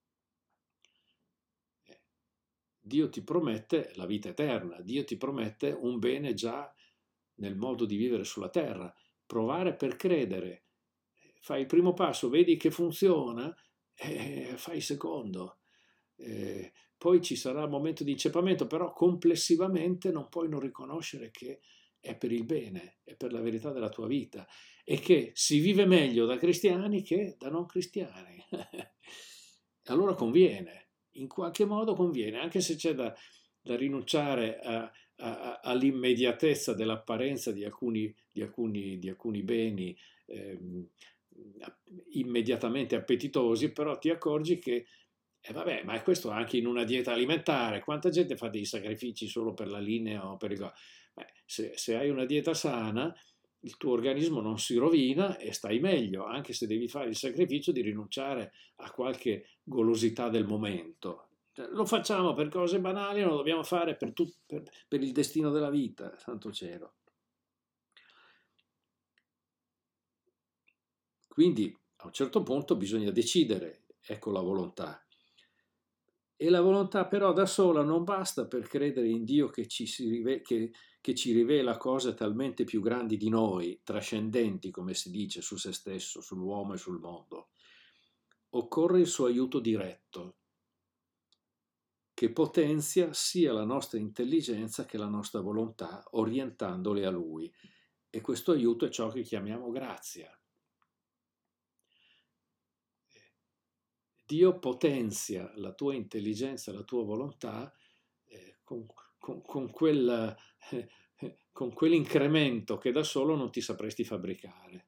Dio ti promette la vita eterna, Dio ti promette un bene già nel modo di vivere sulla terra. Provare per credere. Fai il primo passo, vedi che funziona, e fai il secondo. Eh, poi ci sarà il momento di inceppamento, però complessivamente non puoi non riconoscere che è per il bene, è per la verità della tua vita e che si vive meglio da cristiani che da non cristiani. Allora conviene, in qualche modo conviene, anche se c'è da, da rinunciare a, a, all'immediatezza dell'apparenza di alcuni, di alcuni, di alcuni beni ehm, immediatamente appetitosi, però ti accorgi che e eh vabbè, ma questo anche in una dieta alimentare. Quanta gente fa dei sacrifici solo per la linea o per il... Beh, se, se hai una dieta sana, il tuo organismo non si rovina e stai meglio, anche se devi fare il sacrificio di rinunciare a qualche golosità del momento. Cioè, lo facciamo per cose banali, non lo dobbiamo fare per, tut- per, per il destino della vita, santo cielo. Quindi a un certo punto bisogna decidere, ecco la volontà. E la volontà però da sola non basta per credere in Dio che ci, si rive- che, che ci rivela cose talmente più grandi di noi, trascendenti, come si dice, su se stesso, sull'uomo e sul mondo. Occorre il suo aiuto diretto, che potenzia sia la nostra intelligenza che la nostra volontà, orientandole a Lui. E questo aiuto è ciò che chiamiamo grazia. Dio potenzia la tua intelligenza, la tua volontà eh, con, con, con, quel, eh, con quell'incremento che da solo non ti sapresti fabbricare.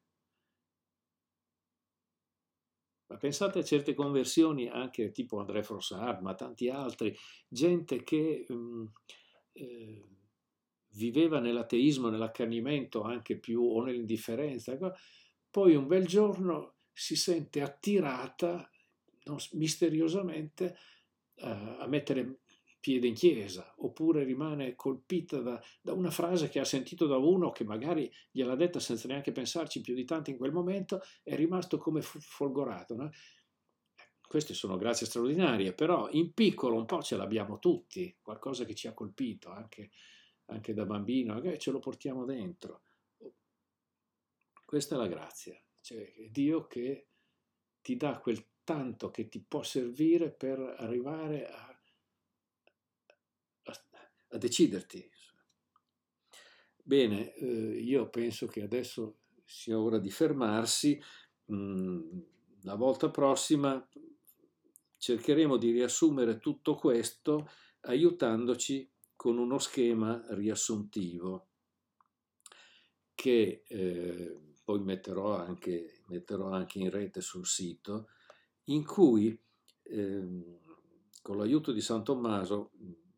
Ma pensate a certe conversioni, anche tipo André Frossard, ma tanti altri, gente che mh, eh, viveva nell'ateismo, nell'accanimento anche più o nell'indifferenza, poi un bel giorno si sente attirata non, misteriosamente eh, a mettere piede in chiesa, oppure rimane colpita da, da una frase che ha sentito da uno che magari gliel'ha detta senza neanche pensarci più di tanto in quel momento, è rimasto come folgorato. No? Queste sono grazie straordinarie, però in piccolo un po' ce l'abbiamo tutti, qualcosa che ci ha colpito anche, anche da bambino, e ce lo portiamo dentro. Questa è la grazia, cioè Dio che ti dà quel tanto che ti può servire per arrivare a, a, a deciderti. Bene, eh, io penso che adesso sia ora di fermarsi. Mm, la volta prossima cercheremo di riassumere tutto questo aiutandoci con uno schema riassuntivo che eh, poi metterò anche, metterò anche in rete sul sito, in cui eh, con l'aiuto di San Tommaso,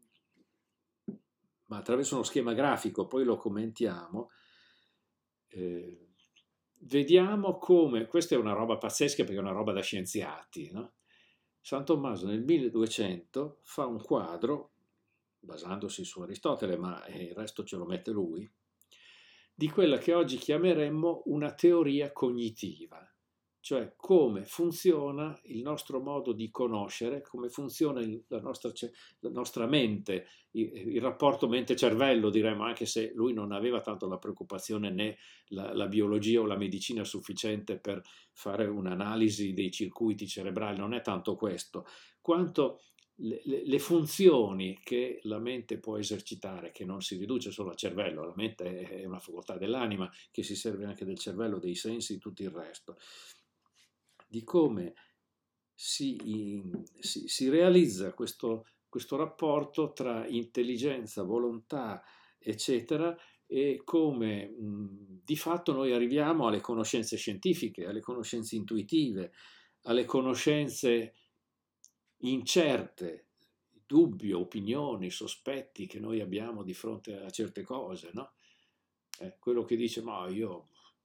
ma attraverso uno schema grafico, poi lo commentiamo, eh, vediamo come, questa è una roba pazzesca perché è una roba da scienziati, no? San Tommaso nel milleduecento fa un quadro, basandosi su Aristotele, ma il resto ce lo mette lui, di quella che oggi chiameremmo una teoria cognitiva, cioè come funziona il nostro modo di conoscere, come funziona il, la, nostra, la, nostra, mente, il, il rapporto mente-cervello diremmo, anche se lui non aveva tanto la preoccupazione né la, la biologia o la medicina sufficiente per fare un'analisi dei circuiti cerebrali, non è tanto questo, quanto le, le, le funzioni che la mente può esercitare, che non si riduce solo al cervello, la mente è una facoltà dell'anima che si serve anche del cervello, dei sensi, di tutto il resto, di come si, si, si realizza questo, questo rapporto tra intelligenza, volontà, eccetera, e come mh, di fatto noi arriviamo alle conoscenze scientifiche, alle conoscenze intuitive, alle conoscenze incerte, dubbi, opinioni, sospetti che noi abbiamo di fronte a certe cose, no? Eh, quello che dice, ma io,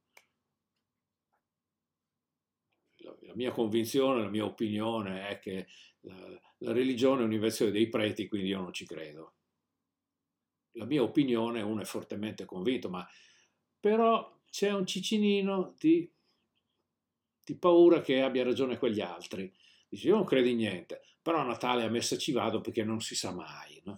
la, la mia convinzione, la mia opinione è che la, la religione è un'invenzione dei preti, quindi io non ci credo. la mia opinione, uno è fortemente convinto, ma però c'è un cicinino di, di paura che abbia ragione quegli altri. Dice, io non credo in niente, però a Natale a messa ci vado perché non si sa mai, no?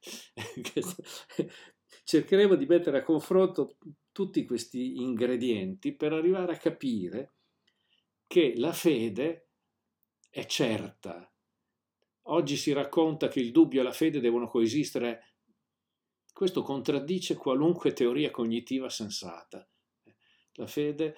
Cercheremo di mettere a confronto tutti questi ingredienti per arrivare a capire che la fede è certa. Oggi si racconta che il dubbio e la fede devono coesistere. Questo contraddice qualunque teoria cognitiva sensata. La fede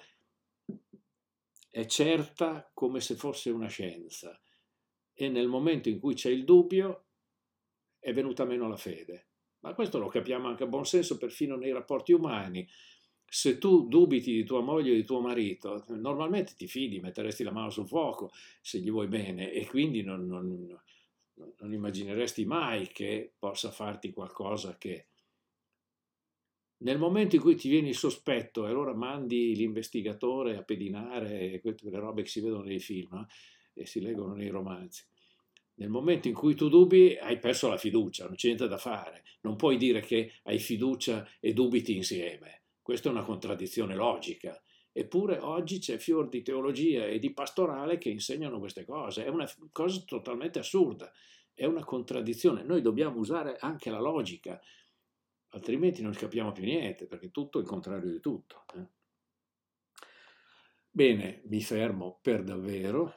è certa come se fosse una scienza e nel momento in cui c'è il dubbio è venuta meno la fede. Ma questo lo capiamo anche a buon senso perfino nei rapporti umani. Se tu dubiti di tua moglie o di tuo marito, normalmente ti fidi, metteresti la mano sul fuoco se gli vuoi bene e quindi non, non, non immagineresti mai che possa farti qualcosa che... Nel momento in cui ti viene il sospetto e allora mandi l'investigatore a pedinare quelle robe che si vedono nei film, eh, e si leggono nei romanzi, nel momento in cui tu dubbi hai perso la fiducia, non c'è niente da fare, non puoi dire che hai fiducia e dubiti insieme, questa è una contraddizione logica, eppure oggi c'è fior di teologia e di pastorale che insegnano queste cose, è una cosa totalmente assurda, è una contraddizione, noi dobbiamo usare anche la logica, altrimenti non capiamo più niente, perché tutto è il contrario di tutto. Eh? Bene, mi fermo per davvero.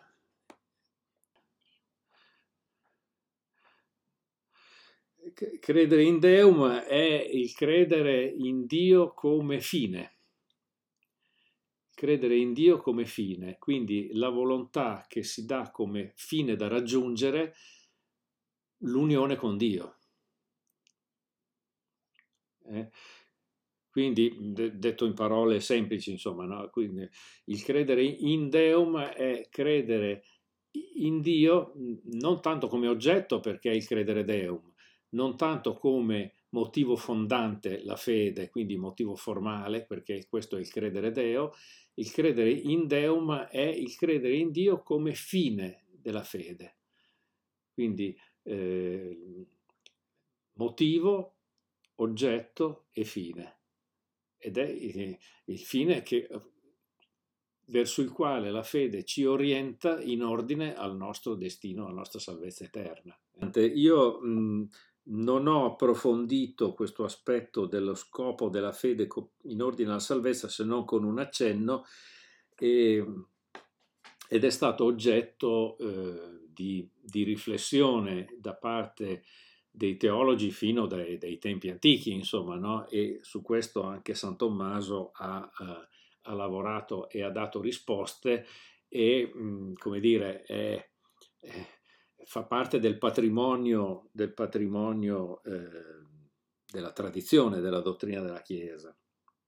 Credere in Deum è il credere in Dio come fine. Credere in Dio come fine, quindi la volontà che si dà come fine da raggiungere l'unione con Dio. Eh? Quindi, de- detto in parole semplici, insomma, no? Quindi, il credere in Deum è credere in Dio non tanto come oggetto, perché è il credere Deum, non tanto come motivo fondante la fede, quindi motivo formale, perché questo è il credere Deo, il credere in Deum è il credere in Dio come fine della fede. Quindi eh, motivo, oggetto e fine. Ed è il fine che, verso il quale la fede ci orienta in ordine al nostro destino, alla nostra salvezza eterna. Io mh, non ho approfondito questo aspetto dello scopo della fede in ordine alla salvezza se non con un accenno e, ed è stato oggetto eh, di, di riflessione da parte dei teologi fino dai, dai tempi antichi, insomma, no? E su questo anche San Tommaso ha, uh, ha lavorato e ha dato risposte e, mh, come dire, è, è, fa parte del patrimonio, del patrimonio eh, della tradizione, della dottrina della Chiesa.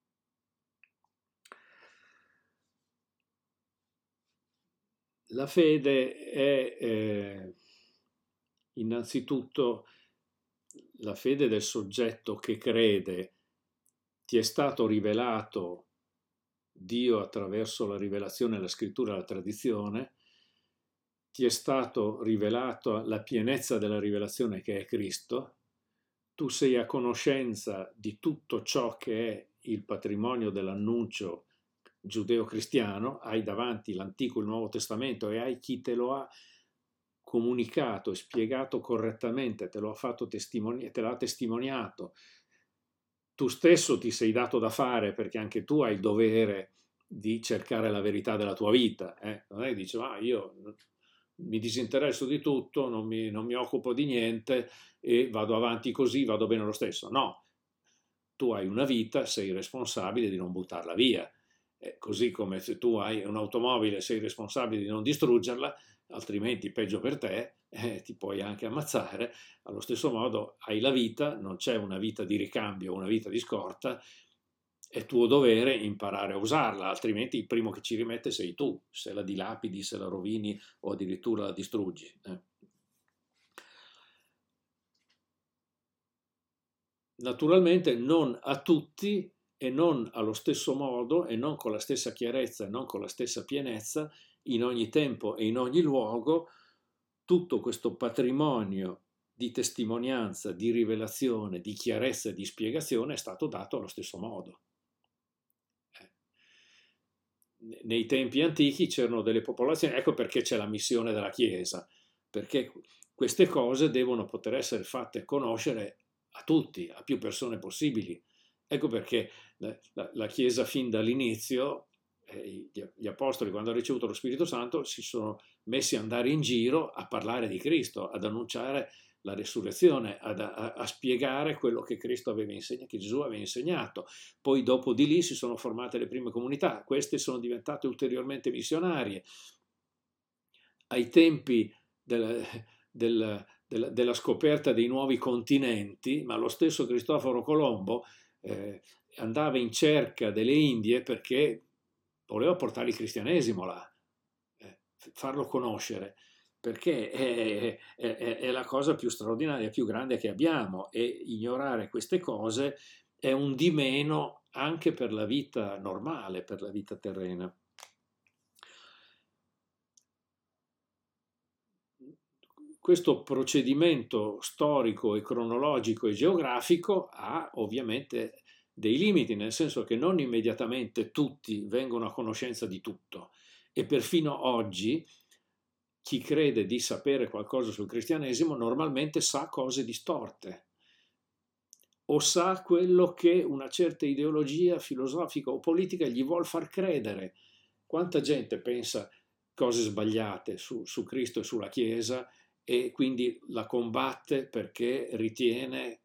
La fede è eh, innanzitutto la fede del soggetto che crede. Ti è stato rivelato Dio attraverso la rivelazione della scrittura e la tradizione, ti è stato rivelato la pienezza della rivelazione che è Cristo, tu sei a conoscenza di tutto ciò che è il patrimonio dell'annuncio giudeo-cristiano, hai davanti l'Antico e il Nuovo Testamento e hai chi te lo ha comunicato e spiegato correttamente, te lo ha fatto testimoni- te l'ha testimoniato, tu stesso ti sei dato da fare perché anche tu hai il dovere di cercare la verità della tua vita. Eh? Non è che dici, ma io mi disinteresso di tutto, non mi, non mi occupo di niente e vado avanti così, vado bene lo stesso. No, tu hai una vita, sei responsabile di non buttarla via. Eh, così come se tu hai un'automobile, sei responsabile di non distruggerla, altrimenti peggio per te, eh, ti puoi anche ammazzare. Allo stesso modo hai la vita, non c'è una vita di ricambio, una vita di scorta, è tuo dovere imparare a usarla, altrimenti il primo che ci rimette sei tu, se la dilapidi, se la rovini o addirittura la distruggi. Eh. Naturalmente non a tutti e non allo stesso modo e non con la stessa chiarezza e non con la stessa pienezza in ogni tempo e in ogni luogo tutto questo patrimonio di testimonianza, di rivelazione, di chiarezza e di spiegazione è stato dato allo stesso modo. Eh. Nei tempi antichi c'erano delle popolazioni, ecco perché c'è la missione della Chiesa, perché queste cose devono poter essere fatte conoscere a tutti, a più persone possibili. Ecco perché la, la, la Chiesa fin dall'inizio, eh, gli, gli apostoli quando hanno ricevuto lo Spirito Santo si sono messi ad andare in giro a parlare di Cristo, ad annunciare la resurrezione, ad, a, a spiegare quello che Cristo aveva insegnato, che Gesù aveva insegnato. Poi dopo di lì si sono formate le prime comunità, queste sono diventate ulteriormente missionarie. Ai tempi del, del, del, della scoperta dei nuovi continenti, ma lo stesso Cristoforo Colombo eh, andava in cerca delle Indie perché voleva portare il cristianesimo là, eh, farlo conoscere, perché è, è, è la cosa più straordinaria, più grande che abbiamo, e ignorare queste cose è un di meno anche per la vita normale, per la vita terrena. Questo procedimento storico e cronologico e geografico ha ovviamente dei limiti, nel senso che non immediatamente tutti vengono a conoscenza di tutto, e perfino oggi chi crede di sapere qualcosa sul cristianesimo normalmente sa cose distorte o sa quello che una certa ideologia filosofica o politica gli vuol far credere. Quanta gente pensa cose sbagliate su, su Cristo e sulla Chiesa e quindi la combatte perché ritiene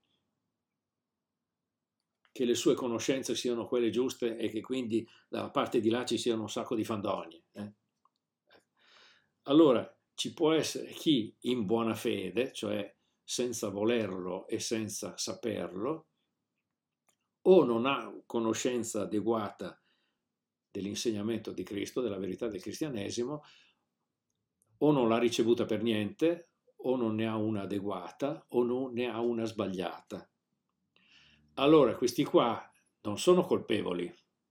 che le sue conoscenze siano quelle giuste e che quindi dalla parte di là ci siano un sacco di fandonie. Eh? Allora ci può essere chi in buona fede, cioè senza volerlo e senza saperlo, o non ha conoscenza adeguata dell'insegnamento di Cristo, della verità del cristianesimo, o non l'ha ricevuta per niente, o non ne ha una adeguata, o non ne ha una sbagliata. Allora questi qua non sono colpevoli,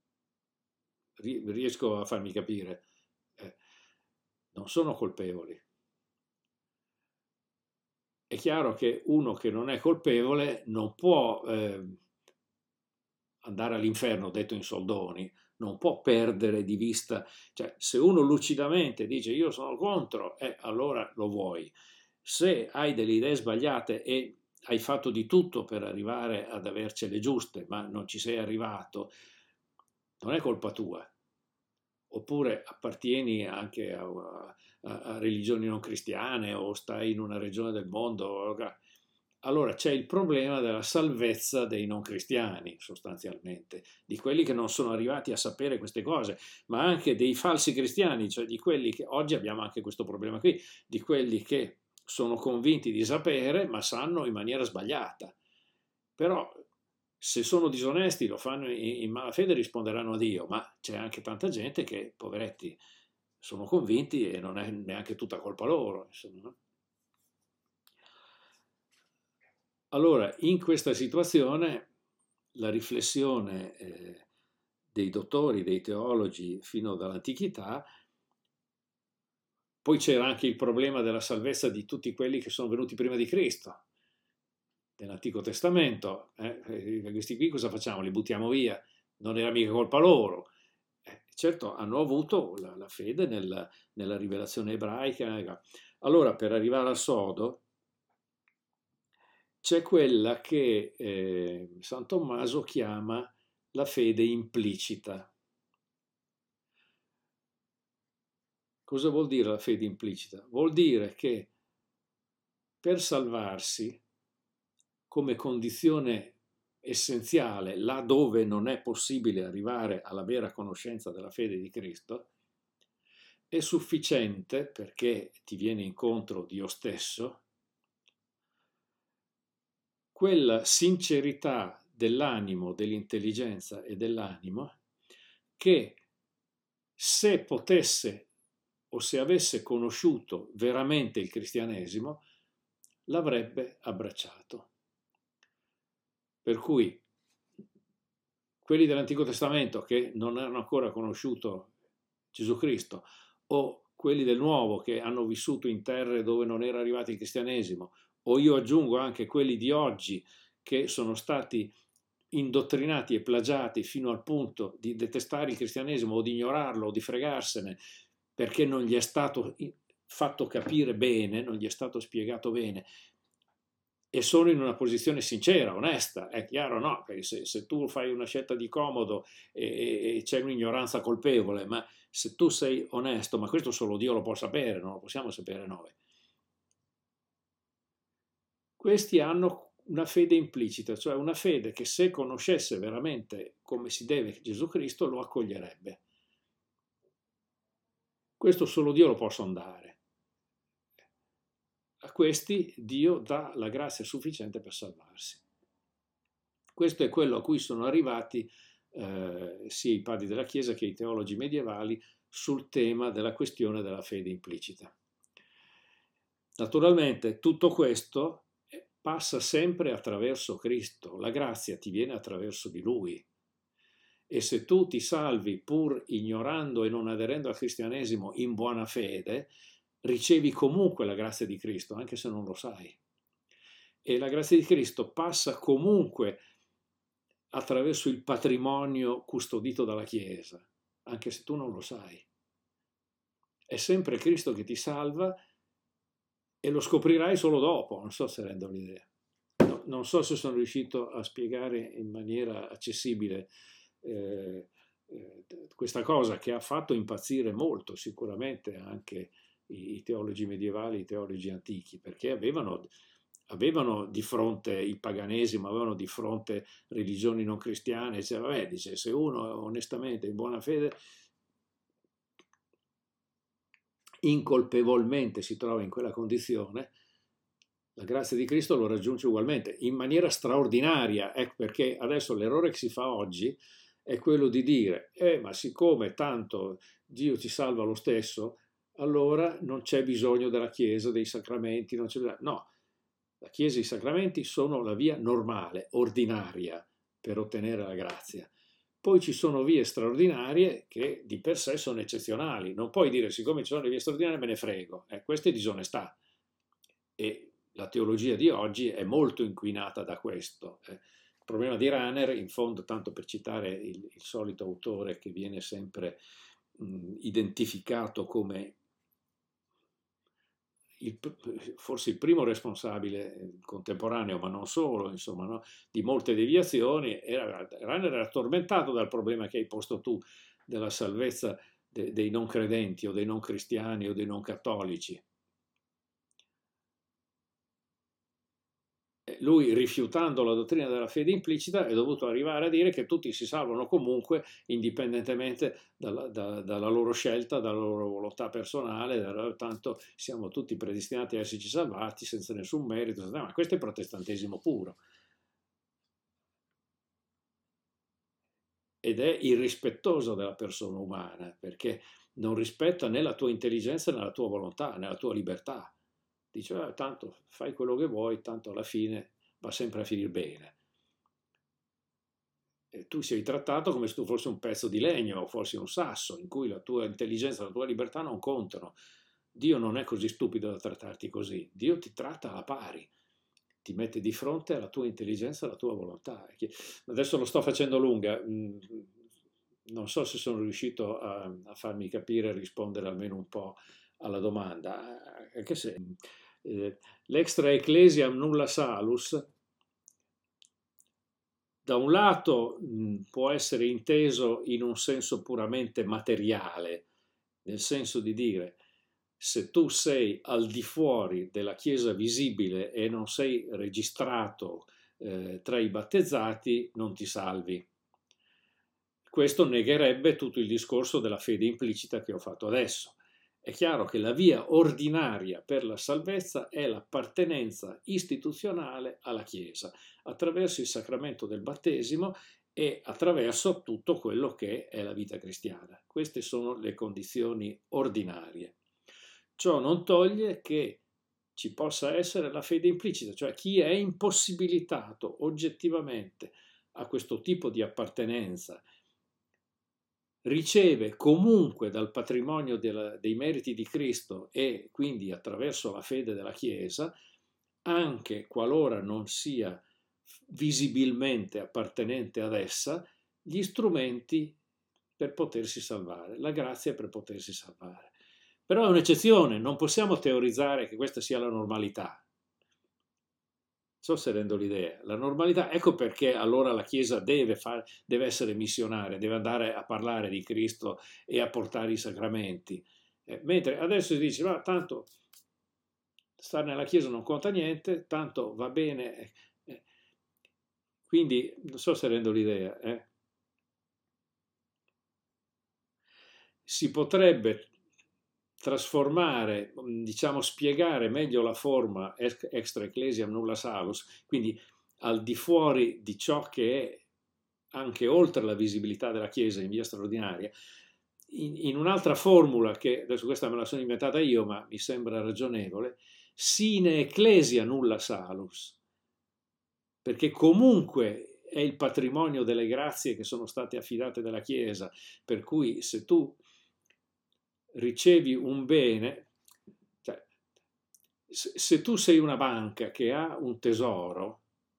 riesco a farmi capire, eh, non sono colpevoli. È chiaro che uno che non è colpevole non può eh, andare all'inferno, detto in soldoni, non può perdere di vista, cioè se uno lucidamente dice io sono contro, eh, allora lo vuoi. Se hai delle idee sbagliate e hai fatto di tutto per arrivare ad avercele giuste, ma non ci sei arrivato, non è colpa tua. Oppure appartieni anche a, a, a religioni non cristiane o stai in una regione del mondo, allora c'è il problema della salvezza dei non cristiani, sostanzialmente, di quelli che non sono arrivati a sapere queste cose, ma anche dei falsi cristiani, cioè di quelli che, oggi abbiamo anche questo problema qui, di quelli che sono convinti di sapere, ma sanno in maniera sbagliata. Però se sono disonesti, lo fanno in, in malafede, risponderanno a Dio, ma c'è anche tanta gente che, poveretti, sono convinti e non è neanche tutta colpa loro, insomma, no? Allora, in questa situazione, la riflessione eh, dei dottori, dei teologi fino dall'antichità, poi c'era anche il problema della salvezza di tutti quelli che sono venuti prima di Cristo, dell'Antico Testamento. Eh, questi qui cosa facciamo? Li buttiamo via? Non era mica colpa loro. Eh, certo, hanno avuto la, la fede nel, nella rivelazione ebraica. Allora, per arrivare al sodo, c'è quella che eh, San Tommaso chiama la fede implicita. Cosa vuol dire la fede implicita? Vuol dire che per salvarsi, come condizione essenziale, là dove non è possibile arrivare alla vera conoscenza della fede di Cristo, è sufficiente, perché ti viene incontro Dio stesso, quella sincerità dell'animo, dell'intelligenza e dell'animo che se potesse o se avesse conosciuto veramente il cristianesimo l'avrebbe abbracciato. Per cui quelli dell'Antico Testamento che non hanno ancora conosciuto Gesù Cristo o quelli del Nuovo che hanno vissuto in terre dove non era arrivato il cristianesimo o io aggiungo anche quelli di oggi che sono stati indottrinati e plagiati fino al punto di detestare il cristianesimo o di ignorarlo o di fregarsene perché non gli è stato fatto capire bene, non gli è stato spiegato bene, e sono in una posizione sincera, onesta, è chiaro, no? Perché se, se tu fai una scelta di comodo e, e c'è un'ignoranza colpevole, ma se tu sei onesto, ma questo solo Dio lo può sapere, non lo possiamo sapere noi. Questi hanno una fede implicita, cioè una fede che se conoscesse veramente come si deve Gesù Cristo lo accoglierebbe. Questo solo Dio lo può sondare. A questi Dio dà la grazia sufficiente per salvarsi. Questo è quello a cui sono arrivati eh, sia i padri della Chiesa che i teologi medievali sul tema della questione della fede implicita. Naturalmente tutto questo passa sempre attraverso Cristo, la grazia ti viene attraverso di Lui. E se tu ti salvi pur ignorando e non aderendo al cristianesimo in buona fede, ricevi comunque la grazia di Cristo, anche se non lo sai. E la grazia di Cristo passa comunque attraverso il patrimonio custodito dalla Chiesa, anche se tu non lo sai. È sempre Cristo che ti salva e lo scoprirai solo dopo, non so se rendo l'idea. No, non so se sono riuscito a spiegare in maniera accessibile eh, eh, questa cosa che ha fatto impazzire molto sicuramente anche i, i teologi medievali, i teologi antichi, perché avevano, avevano di fronte il paganesimo, avevano di fronte religioni non cristiane, cioè, vabbè, dice, se uno onestamente in buona fede incolpevolmente si trova in quella condizione, la grazia di Cristo lo raggiunge ugualmente, in maniera straordinaria, ecco perché adesso l'errore che si fa oggi è quello di dire, eh, ma siccome tanto Dio ci salva lo stesso, allora non c'è bisogno della Chiesa, dei sacramenti, non c'è bisogno. No, la Chiesa e i sacramenti sono la via normale, ordinaria, per ottenere la grazia. Poi ci sono vie straordinarie che di per sé sono eccezionali. Non puoi dire, siccome ci sono le vie straordinarie, me ne frego. Eh, questa è disonestà. E la teologia di oggi è molto inquinata da questo. Eh. Il problema di Rahner, in fondo, tanto per citare il, il solito autore che viene sempre mh, identificato come il, forse il primo responsabile contemporaneo, ma non solo, insomma, no, di molte deviazioni, era, Rahner era tormentato dal problema che hai posto tu della salvezza de, dei non credenti o dei non cristiani o dei non cattolici. Lui, rifiutando la dottrina della fede implicita, è dovuto arrivare a dire che tutti si salvano comunque, indipendentemente dalla, da, dalla loro scelta, dalla loro volontà personale, dalla, tanto siamo tutti predestinati a esserci salvati senza nessun merito. Ma questo è protestantesimo puro. Ed è irrispettoso della persona umana, perché non rispetta né la tua intelligenza né la tua volontà, né la tua libertà. Dice, ah, tanto fai quello che vuoi, tanto alla fine va sempre a finire bene. E tu sei trattato come se tu fossi un pezzo di legno o fossi un sasso, in cui la tua intelligenza e la tua libertà non contano. Dio non è così stupido da trattarti così. Dio ti tratta alla pari, ti mette di fronte alla tua intelligenza e alla tua volontà. Adesso lo sto facendo lunga, non so se sono riuscito a, a farmi capire e rispondere almeno un po' alla domanda, anche se eh, l'extra ecclesiam nulla salus da un lato mh, può essere inteso in un senso puramente materiale, nel senso di dire se tu sei al di fuori della Chiesa visibile e non sei registrato eh, tra i battezzati, non ti salvi. Questo negherebbe tutto il discorso della fede implicita che ho fatto adesso. È chiaro che la via ordinaria per la salvezza è l'appartenenza istituzionale alla Chiesa, attraverso il sacramento del battesimo e attraverso tutto quello che è la vita cristiana. Queste sono le condizioni ordinarie. Ciò non toglie che ci possa essere la fede implicita, cioè chi è impossibilitato oggettivamente a questo tipo di appartenenza riceve comunque dal patrimonio della, dei meriti di Cristo e quindi attraverso la fede della Chiesa anche qualora non sia visibilmente appartenente ad essa, gli strumenti per potersi salvare, la grazia per potersi salvare. Però è un'eccezione, non possiamo teorizzare che questa sia la normalità. Non so se rendo l'idea. La normalità, ecco perché allora la Chiesa deve, fare, deve essere missionaria, deve andare a parlare di Cristo e a portare i sacramenti. Eh, mentre adesso si dice, ma tanto stare nella Chiesa non conta niente, tanto va bene. Eh, quindi, non so se rendo l'idea. Eh. Si potrebbe trasformare, diciamo, spiegare meglio la forma extra ecclesiam nulla salus, quindi al di fuori di ciò che è anche oltre la visibilità della Chiesa in via straordinaria, in, in un'altra formula che, adesso questa me la sono inventata io, ma mi sembra ragionevole, sine ecclesia nulla salus, perché comunque è il patrimonio delle grazie che sono state affidate dalla Chiesa, per cui se tu ricevi un bene, cioè, se, se tu sei una banca che ha un tesoro,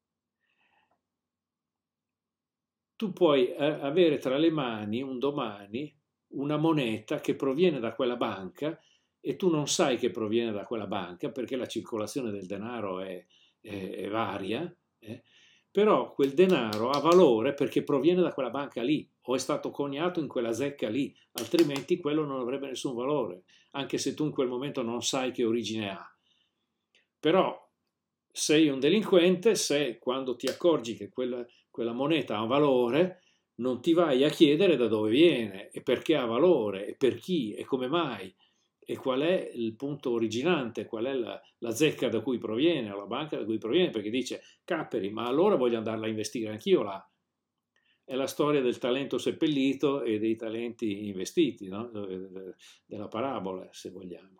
tu puoi eh, avere tra le mani un domani una moneta che proviene da quella banca e tu non sai che proviene da quella banca perché la circolazione del denaro è, è, è varia, eh? Però quel denaro ha valore perché proviene da quella banca lì o è stato coniato in quella zecca lì, altrimenti quello non avrebbe nessun valore, anche se tu in quel momento non sai che origine ha. Però sei un delinquente se quando ti accorgi che quella, quella moneta ha un valore non ti vai a chiedere da dove viene e perché ha valore e per chi e come mai e qual è il punto originante, qual è la, la zecca da cui proviene o la banca da cui proviene, perché dice capperi, ma allora voglio andarla a investire anch'io là. È la storia del talento seppellito e dei talenti investiti, no? Della parabola, se vogliamo.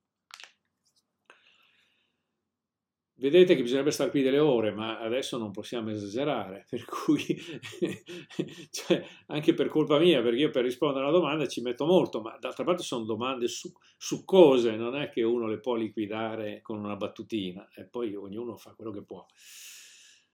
Vedete che bisognerebbe stare qui delle ore, ma adesso non possiamo esagerare, per cui cioè, anche per colpa mia, perché io per rispondere alla domanda ci metto molto, ma d'altra parte sono domande su, su cose, non è che uno le può liquidare con una battutina e poi ognuno fa quello che può.